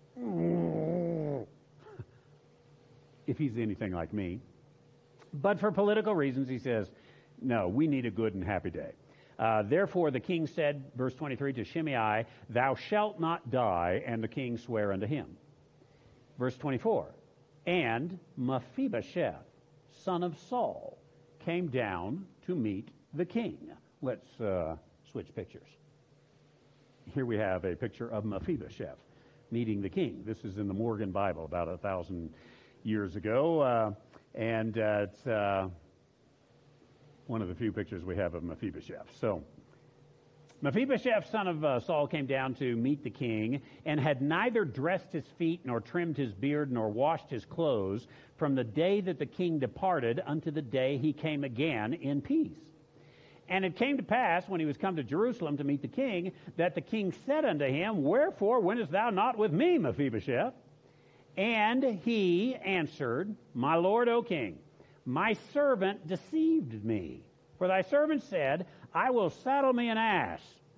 if he's anything like me. But for political reasons, he says, no, we need a good and happy day. Uh, therefore the king said, verse twenty-three, to Shimei, thou shalt not die, and the king sware unto him. Verse twenty-four, and Mephibosheth, son of Saul, came down to meet the king. Let's uh, switch pictures. Here we have a picture of Mephibosheth meeting the king. This is in the Morgan Bible about a thousand years ago, uh, and uh, it's uh, one of the few pictures we have of Mephibosheth. So, Mephibosheth, son of uh, Saul, came down to meet the king, and had neither dressed his feet, nor trimmed his beard, nor washed his clothes, from the day that the king departed unto the day he came again in peace. And it came to pass, when he was come to Jerusalem to meet the king, that the king said unto him, wherefore wentest thou not with me, Mephibosheth? And he answered, my lord, O king, my servant deceived me. For thy servant said, I will saddle me an ass,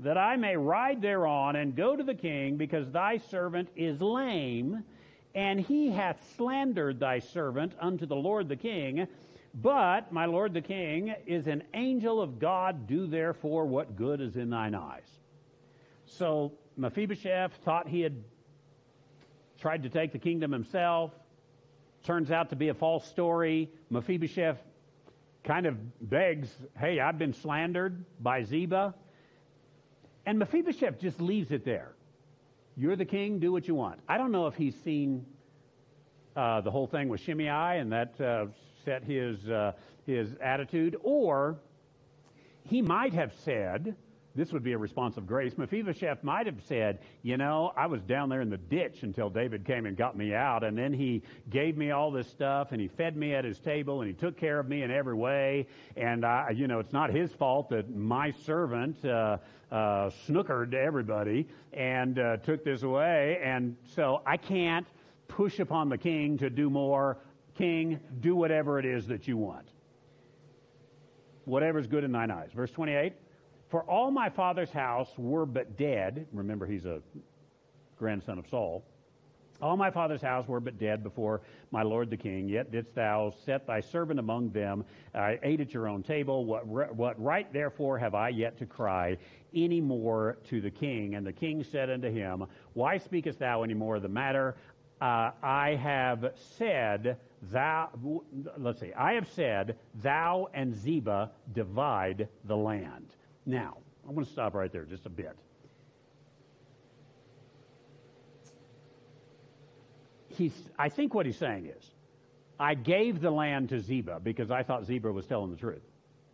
that I may ride thereon and go to the king, because thy servant is lame, and he hath slandered thy servant unto the Lord the king. But my lord the king is an angel of God. Do therefore what good is in thine eyes. So Mephibosheth thought he had tried to take the kingdom himself. Turns out to be a false story. Mephibosheth kind of begs, hey, I've been slandered by Ziba. And Mephibosheth just leaves it there. You're the king, do what you want. I don't know if he's seen uh, the whole thing with Shimei, and that uh, set his, uh, his attitude, or he might have said, this would be a response of grace, Mephibosheth might have said, you know, I was down there in the ditch until David came and got me out, and then he gave me all this stuff, and he fed me at his table, and he took care of me in every way, and, I, you know, it's not his fault that my servant uh, uh, snookered everybody and uh, took this away, and so I can't push upon the king to do more. King, do whatever it is that you want. Whatever is good in thine eyes. Verse twenty-eight, for all my father's house were but dead. Remember, he's a grandson of Saul. All my father's house were but dead before my lord the king. Yet didst thou set thy servant among them. I ate at your own table. What, what right therefore have I yet to cry any more to the king? And the king said unto him, why speakest thou any more of the matter? Uh, I have said, thou, let's see, I have said, thou and Ziba divide the land. Now, I'm going to stop right there just a bit. He's, I think what he's saying is, I gave the land to Ziba because I thought Ziba was telling the truth.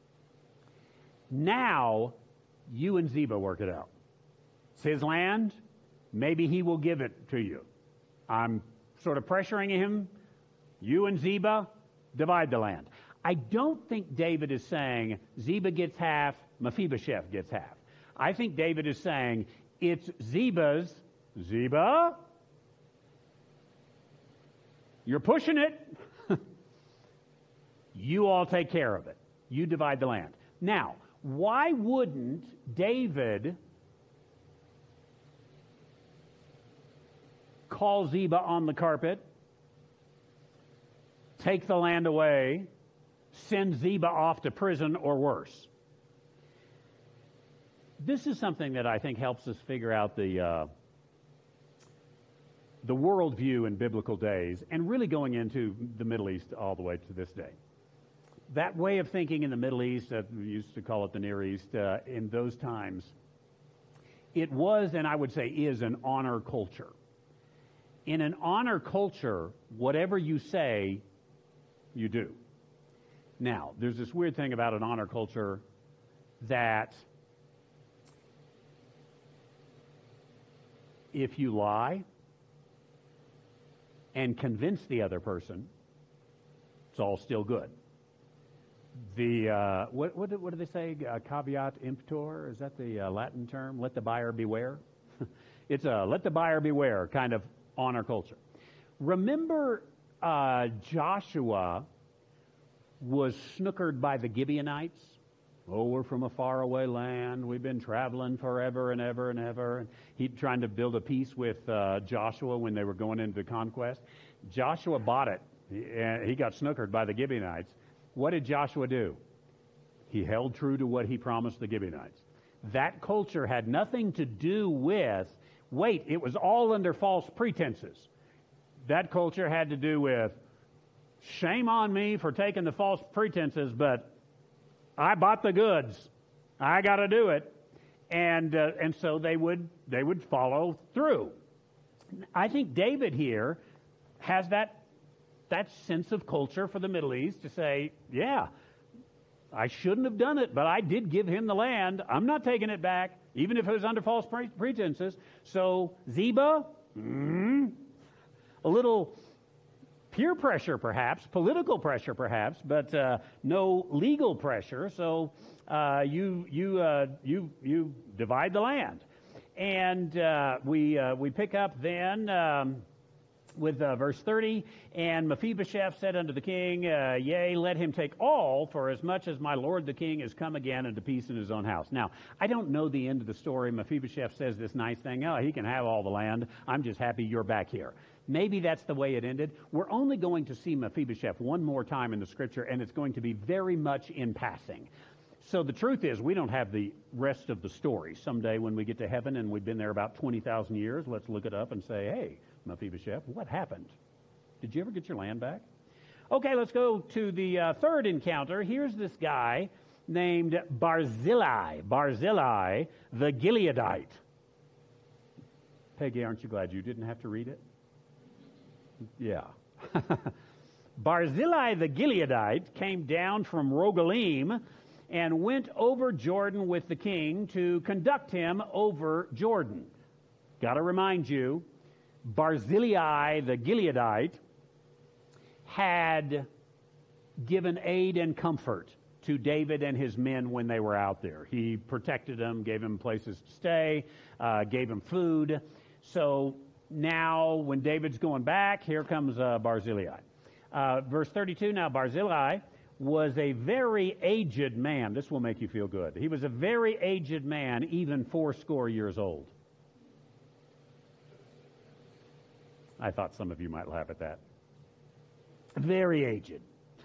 Now, you and Ziba work it out. It's his land. Maybe he will give it to you. I'm sort of pressuring him. You and Ziba, divide the land. I don't think David is saying Ziba gets half, Mephibosheth gets half. I think David is saying it's Ziba's. Ziba, you're pushing it. You all take care of it. You divide the land. Now, why wouldn't David call Ziba on the carpet, take the land away, send Ziba off to prison or worse? This is something that I think helps us figure out the uh, the worldview in biblical days, and really going into the Middle East all the way to this day. That way of thinking in the Middle East, uh, we used to call it the Near East, uh, in those times, it was, and I would say is, an honor culture. In an honor culture, whatever you say, you do. Now, there's this weird thing about an honor culture that if you lie and convince the other person, it's all still good. The uh, what, what, what do they say? Uh, caveat emptor? Is that the uh, Latin term? Let the buyer beware. It's a let the buyer beware kind of honor culture. Remember, uh, Joshua was snookered by the Gibeonites. Oh, we're from a faraway land. We've been traveling forever and ever and ever. And he trying to build a peace with uh, Joshua when they were going into conquest. Joshua bought it. He, uh, he got snookered by the Gibeonites. What did Joshua do? He held true to what he promised the Gibeonites. That culture had nothing to do with, wait, it was all under false pretenses. That culture had to do with, shame on me for taking the false pretenses, but I bought the goods. I got to do it. And uh, and so they would they would follow through. I think David here has that that sense of culture for the Middle East to say, yeah, I shouldn't have done it, but I did give him the land. I'm not taking it back, even if it was under false pre- pretenses. So Ziba, mm, a little peer pressure perhaps, political pressure perhaps, but uh, no legal pressure. So uh, you you uh, you you divide the land, and uh, we uh, we pick up then. Um, with uh, verse thirty, and Mephibosheth said unto the king, uh, Yea, let him take all, for as much as my lord the king is come again into peace in his own house. Now, I don't know the end of the story. Mephibosheth says this nice thing, oh, he can have all the land. I'm just happy you're back here. Maybe that's the way it ended. We're only going to see Mephibosheth one more time in the scripture, and it's going to be very much in passing. So the truth is, we don't have the rest of the story. Someday when we get to heaven and we've been there about twenty thousand years, let's look it up and say, hey, Mephibosheth, what happened? Did you ever get your land back? Okay, let's go to the uh, third encounter. Here's this guy named Barzillai, Barzillai the Gileadite. Peggy, aren't you glad you didn't have to read it? Yeah. Barzillai the Gileadite came down from Rogelim and went over Jordan with the king to conduct him over Jordan. Got to remind you, Barzillai the Gileadite had given aid and comfort to David and his men when they were out there. He protected them, gave them places to stay, uh, gave them food. So now when David's going back, here comes uh, Barzillai. Uh, verse thirty-two, now Barzillai was a very aged man. This will make you feel good. He was a very aged man, even fourscore years old. I thought some of you might laugh at that. Very aged.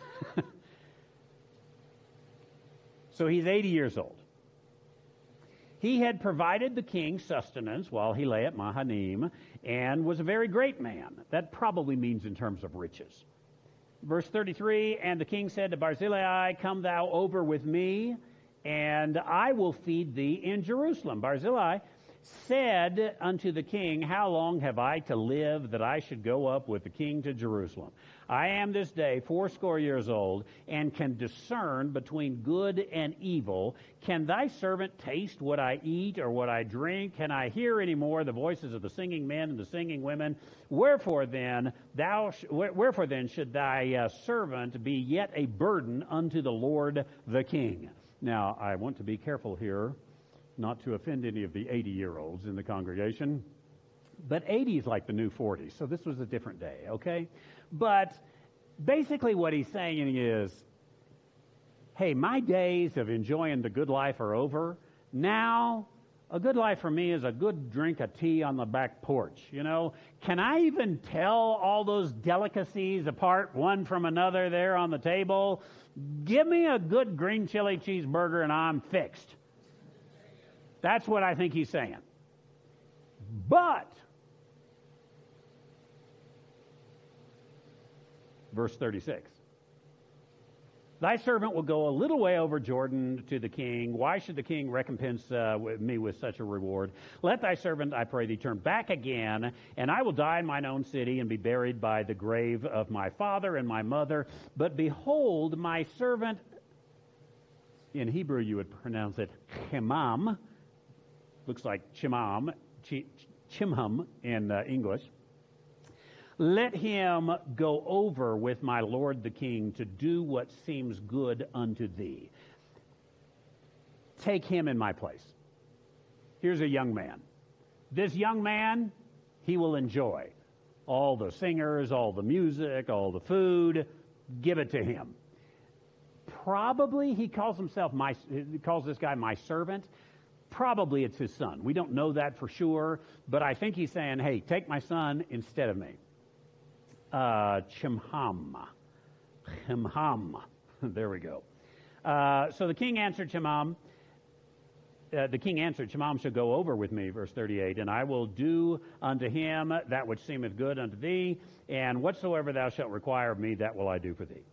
So he's eighty years old. He had provided the king sustenance while he lay at Mahanaim and was a very great man. That probably means in terms of riches. Verse thirty-three, and the king said to Barzillai, come thou over with me, and I will feed thee in Jerusalem. Barzillai said unto the king, how long have I to live that I should go up with the king to Jerusalem? I am this day fourscore years old, and can discern between good and evil. Can thy servant taste what I eat or what I drink? Can I hear any more the voices of the singing men and the singing women? Wherefore then thou sh- wherefore then should thy uh, servant be yet a burden unto the Lord the king? Now I want to be careful here, not to offend any of the eighty-year-olds in the congregation, but eighty is like the new forty, so this was a different day, okay? But basically what he's saying is, hey, my days of enjoying the good life are over. Now, a good life for me is a good drink of tea on the back porch, you know? Can I even tell all those delicacies apart one from another there on the table? Give me a good green chili cheeseburger and I'm fixed. That's what I think he's saying. But, verse thirty-six, thy servant will go a little way over Jordan to the king. Why should the king recompense uh, me with such a reward? Let thy servant, I pray thee, turn back again, and I will die in mine own city and be buried by the grave of my father and my mother. But behold, my servant, in Hebrew you would pronounce it Chimam, looks like Chimam, Ch- Chimham in uh, English. Let him go over with my lord the king to do what seems good unto thee. Take him in my place. Here's a young man. This young man, he will enjoy all the singers, all the music, all the food. Give it to him. Probably he calls himself my, he calls this guy my servant. Probably it's his son. We don't know that for sure, but I think he's saying, hey, take my son instead of me. Uh, Chimham. Chimham. There we go. Uh, so the king answered Chimham, uh, the king answered, Chimham shall go over with me, verse thirty-eight, and I will do unto him that which seemeth good unto thee, and whatsoever thou shalt require of me, that will I do for thee.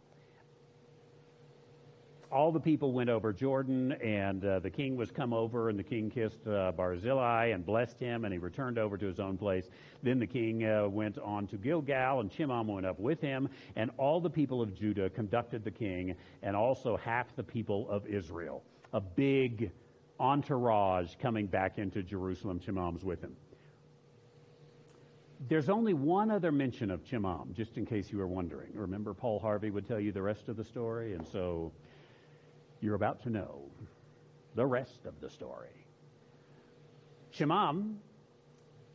All the people went over Jordan, and uh, the king was come over, and the king kissed uh, Barzillai and blessed him, and he returned over to his own place. Then the king uh, went on to Gilgal, and Chimham went up with him, and all the people of Judah conducted the king, and also half the people of Israel. A big entourage coming back into Jerusalem. Chimham's with him. There's only one other mention of Chimham, just in case you were wondering. Remember, Paul Harvey would tell you the rest of the story, and so you're about to know the rest of the story. Chimham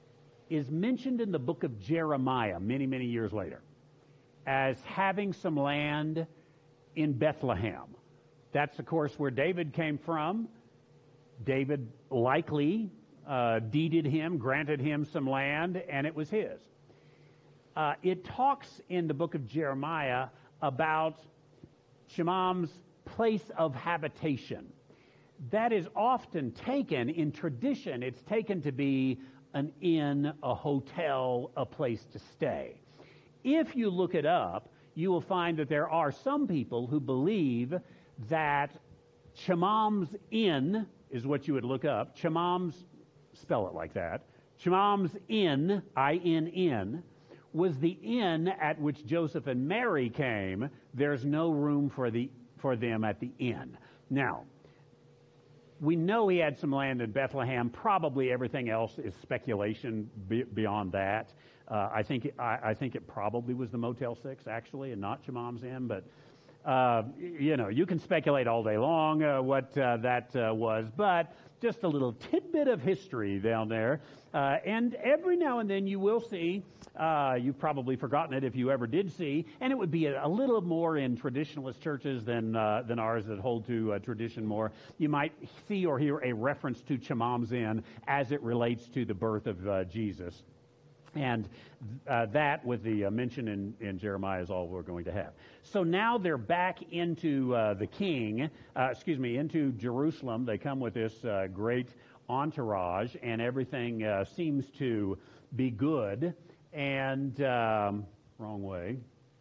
is mentioned in the book of Jeremiah many, many years later as having some land in Bethlehem. That's, of course, where David came from. David likely uh, deeded him, granted him some land, and it was his. Uh, it talks in the book of Jeremiah about Shemam's place of habitation. That is often taken, in tradition, it's taken to be an inn, a hotel, a place to stay. If you look it up, you will find that there are some people who believe that Shemam's Inn is what you would look up. Shemam's, spell it like that. Shemam's Inn, I N N, was the inn at which Joseph and Mary came. There's no room for the for them at the inn. Now, we know he had some land in Bethlehem. Probably everything else is speculation be, beyond that. Uh, I think it, I, I think it probably was the Motel six, actually, and not Shemam's Inn. But, uh, you know, you can speculate all day long uh, what uh, that uh, was. But just a little tidbit of history down there. Uh, and every now and then you will see, uh, you've probably forgotten it if you ever did see, and it would be a, a little more in traditionalist churches than uh, than ours that hold to uh, tradition more. You might see or hear a reference to Shemam's Inn as it relates to the birth of uh, Jesus. And uh, that, with the uh, mention in, in Jeremiah, is all we're going to have. So now they're back into uh, the king, uh, excuse me, into Jerusalem. They come with this uh, great entourage, and everything uh, seems to be good. And, um, wrong way.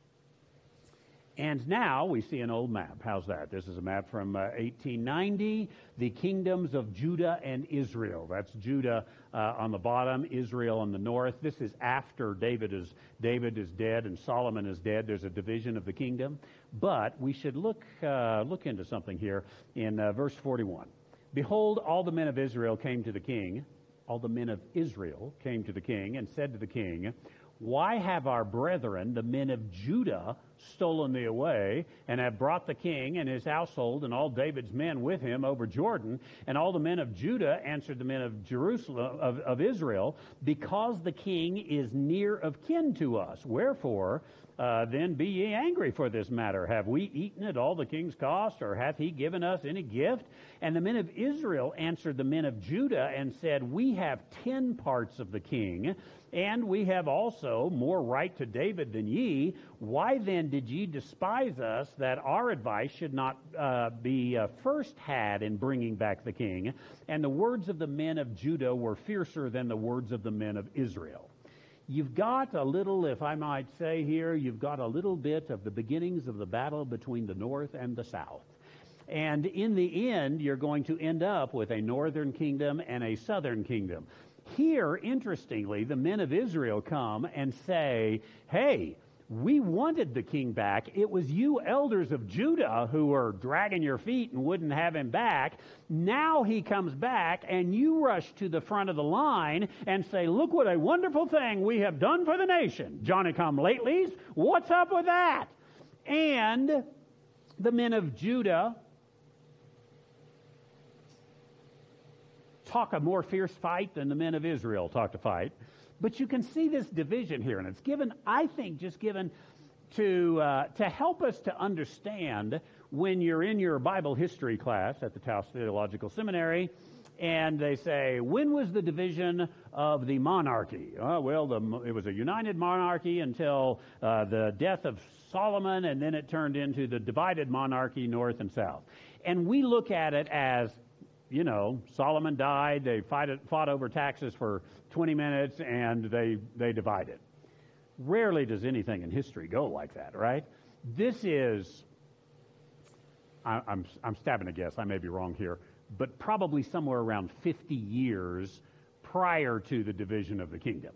And now we see an old map. How's that? This is a map from uh, eighteen ninety, the kingdoms of Judah and Israel. That's Judah uh, on the bottom, Israel on the north. This is after David is David is dead and Solomon is dead. There's a division of the kingdom. But we should look uh, look into something here in uh, verse forty-one. Behold, all the men of Israel came to the king. All the men of Israel came to the king and said to the king, why have our brethren, the men of Judah, stolen thee away, and have brought the king and his household and all David's men with him over Jordan? And all the men of Judah answered the men of Jerusalem, of, of Israel, because the king is near of kin to us. Wherefore, uh, then be ye angry for this matter. Have we eaten at all the king's cost, or hath he given us any gift? And the men of Israel answered the men of Judah and said, we have ten parts of the king, and we have also more right to David than ye. Why then did ye despise us, that our advice should not uh, be uh, first had in bringing back the king? And the words of the men of Judah were fiercer than the words of the men of Israel. You've got a little, if I might say here, you've got a little bit of the beginnings of the battle between the north and the south. And in the end, you're going to end up with a northern kingdom and a southern kingdom. Here, interestingly, the men of Israel come and say, hey, we wanted the king back. It was you elders of Judah who were dragging your feet and wouldn't have him back. Now he comes back, and you rush to the front of the line and say, look what a wonderful thing we have done for the nation. Johnny-come-latelys, what's up with that? And the men of Judah talk a more fierce fight than the men of Israel talk to fight. But you can see this division here, and it's given, I think, just given to uh, to help us to understand when you're in your Bible history class at the Taos Theological Seminary, and they say, when was the division of the monarchy? Oh, well, the, it was a united monarchy until uh, the death of Solomon, and then it turned into the divided monarchy, north and south. And we look at it as, you know, Solomon died, they fight, fought over taxes for twenty minutes, and they, they divided. Rarely does anything in history go like that, right? This is, I, I'm, I'm stabbing a guess, I may be wrong here, but probably somewhere around fifty years prior to the division of the kingdom.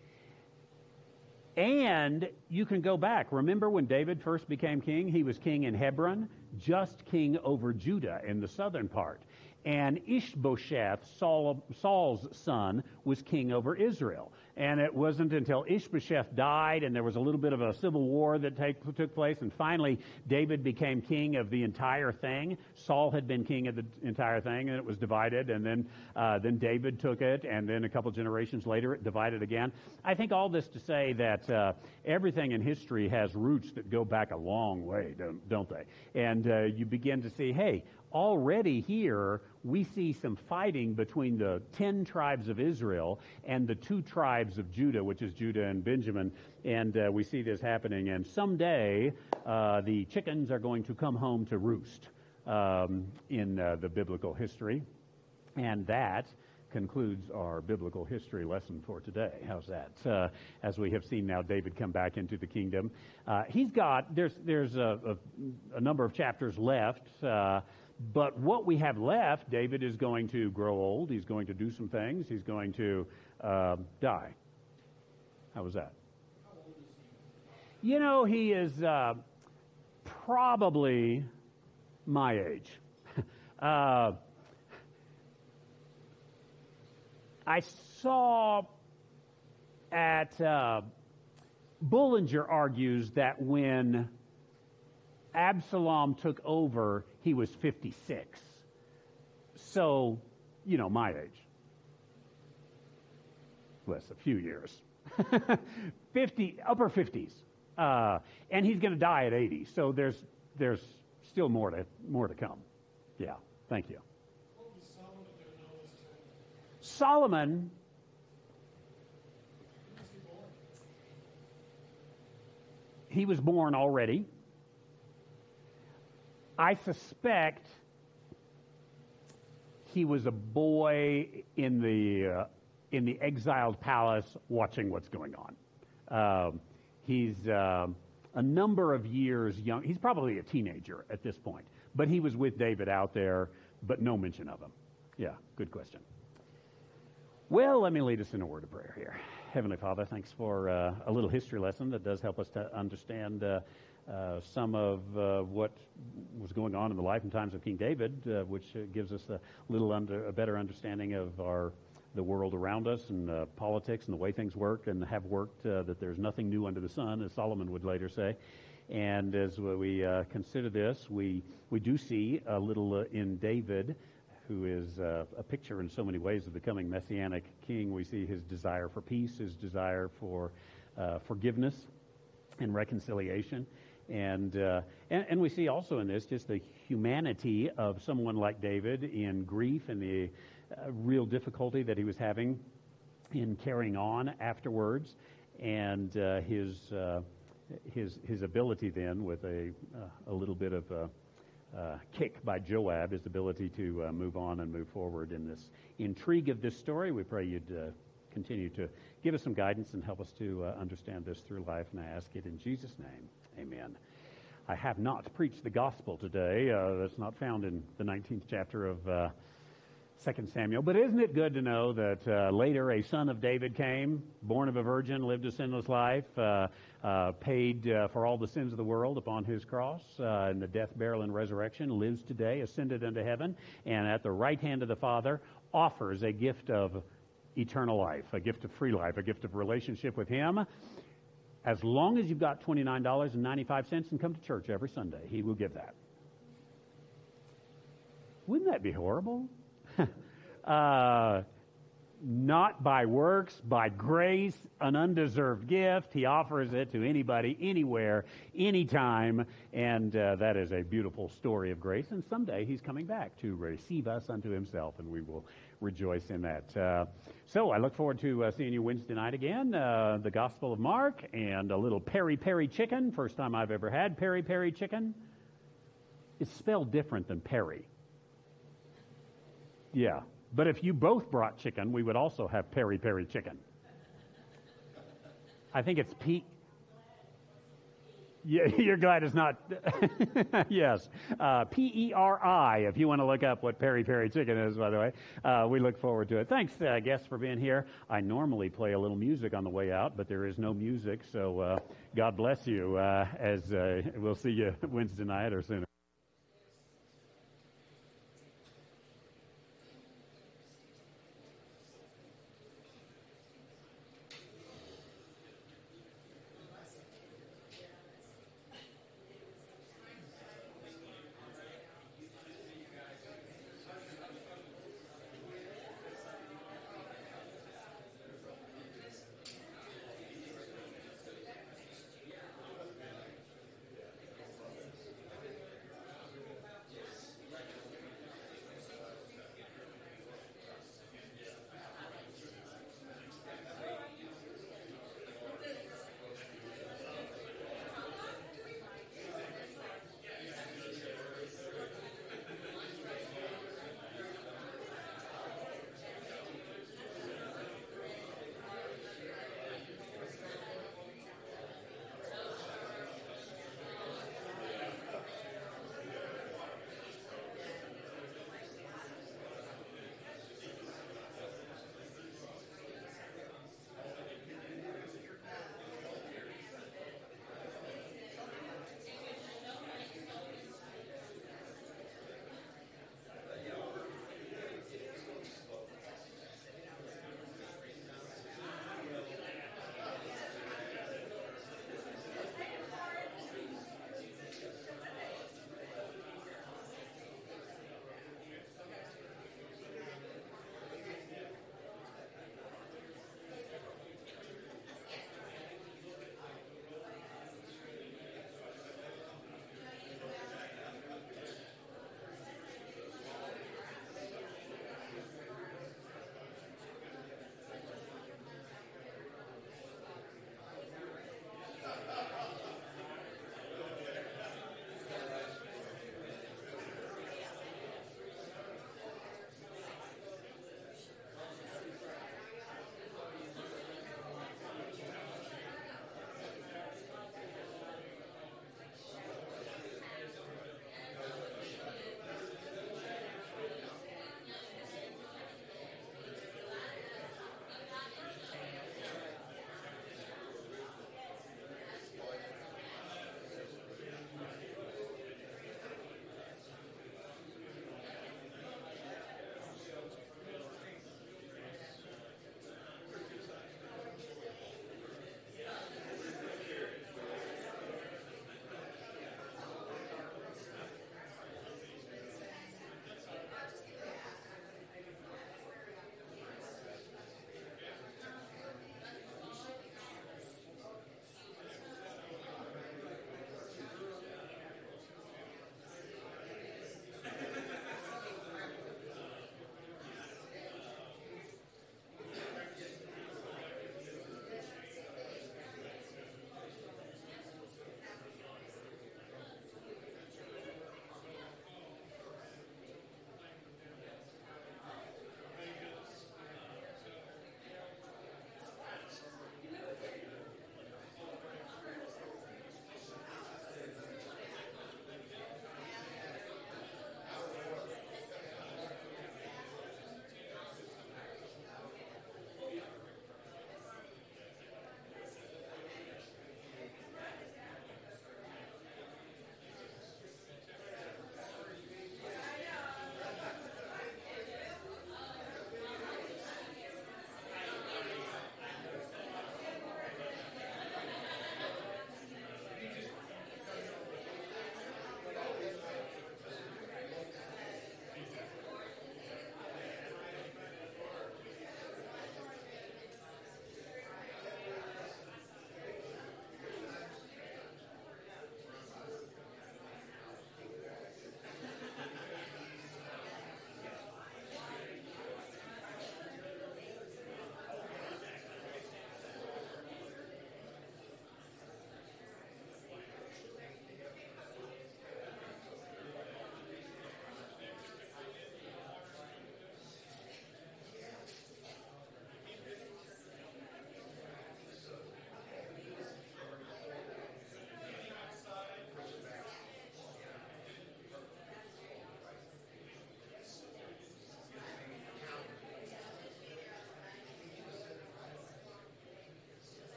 And you can go back. Remember when David first became king? He was king in Hebron, just king over Judah in the southern part. And Ishbosheth, Saul, Saul's son, was king over Israel. and it wasn't until Ishbosheth died, and there was a little bit of a civil war that take, took place, and finally David became king of the entire thing. Saul had been king of the entire thing, and it was divided, and then uh, then David took it, and then a couple generations later it divided again. I think all this to say that uh, everything in history has roots that go back a long way, don't, don't they? And uh, you begin to see, hey, already here we see some fighting between the ten tribes of Israel and the two tribes of Judah, which is Judah and Benjamin, and uh, we see this happening. And someday uh, the chickens are going to come home to roost um, in uh, the biblical history, and that concludes our biblical history lesson for today. How's that? Uh, as we have seen now David come back into the kingdom. Uh, he's got, there's there's a, a, a number of chapters left, uh, but what we have left, David is going to grow old, he's going to do some things, he's going to uh, die. How was that? You know, he is uh, probably my age. uh, I saw at, uh, Bullinger argues that when Absalom took over, he was fifty-six. So, you know, my age. Less a few years. fifty, upper fifties. Uh, and he's going to die at eighty. So there's there's still more to more to come. Yeah, thank you. Solomon, he was born already. I suspect he was a boy in the uh, in the exiled palace watching what's going on. Uh, he's uh, a number of years young. He's probably a teenager at this point, but he was with David out there, but no mention of him. Yeah, good question. Well, let me lead us in a word of prayer here. Heavenly Father, thanks for uh, a little history lesson that does help us to understand uh, uh, some of uh, what was going on in the life and times of King David, uh, which uh, gives us a little under, a better understanding of our the world around us and uh, politics and the way things work and have worked, uh, that there's nothing new under the sun, as Solomon would later say. And as we uh, consider this, we, we do see a little uh, in David, who is uh, a picture in so many ways of the coming Messianic king. We see his desire for peace, his desire for uh, forgiveness and reconciliation. And, uh, and and we see also in this just the humanity of someone like David in grief and the uh, real difficulty that he was having in carrying on afterwards, and uh, his uh, his his ability then with a uh, a little bit of a Uh, kick by Joab, his ability to uh, move on and move forward in this intrigue of this story. We pray you'd uh, continue to give us some guidance and help us to uh, understand this through life, and I ask it in Jesus' name. Amen. I have not preached the gospel today. Uh, that's not found in the nineteenth chapter of uh, Second Samuel. But isn't it good to know that uh, later a son of David came, born of a virgin, lived a sinless life, uh, uh, paid uh, for all the sins of the world upon his cross, uh, in the death, burial, and resurrection, lives today, ascended into heaven, and at the right hand of the Father offers a gift of eternal life, a gift of free life, a gift of relationship with him. As long as you've got twenty-nine dollars and ninety-five cents and come to church every Sunday, he will give that. Wouldn't that be horrible? uh, not by works, by grace, an undeserved gift. He offers it to anybody, anywhere, anytime, and uh, that is a beautiful story of grace. And someday he's coming back to receive us unto himself, and we will rejoice in that. Uh, so I look forward to uh, seeing you Wednesday night again, uh, the Gospel of Mark, and a little peri-peri chicken, first time I've ever had peri-peri chicken. It's spelled different than Perry. Yeah, but if you both brought chicken, we would also have peri-peri chicken. I think it's P. Yeah, you're glad it's not. Yes, uh, P E R I. If you want to look up what peri-peri chicken is, by the way, uh, we look forward to it. Thanks, uh, guests, for being here. I normally play a little music on the way out, but there is no music, so uh, God bless you. Uh, as uh, we'll see you Wednesday night or sooner.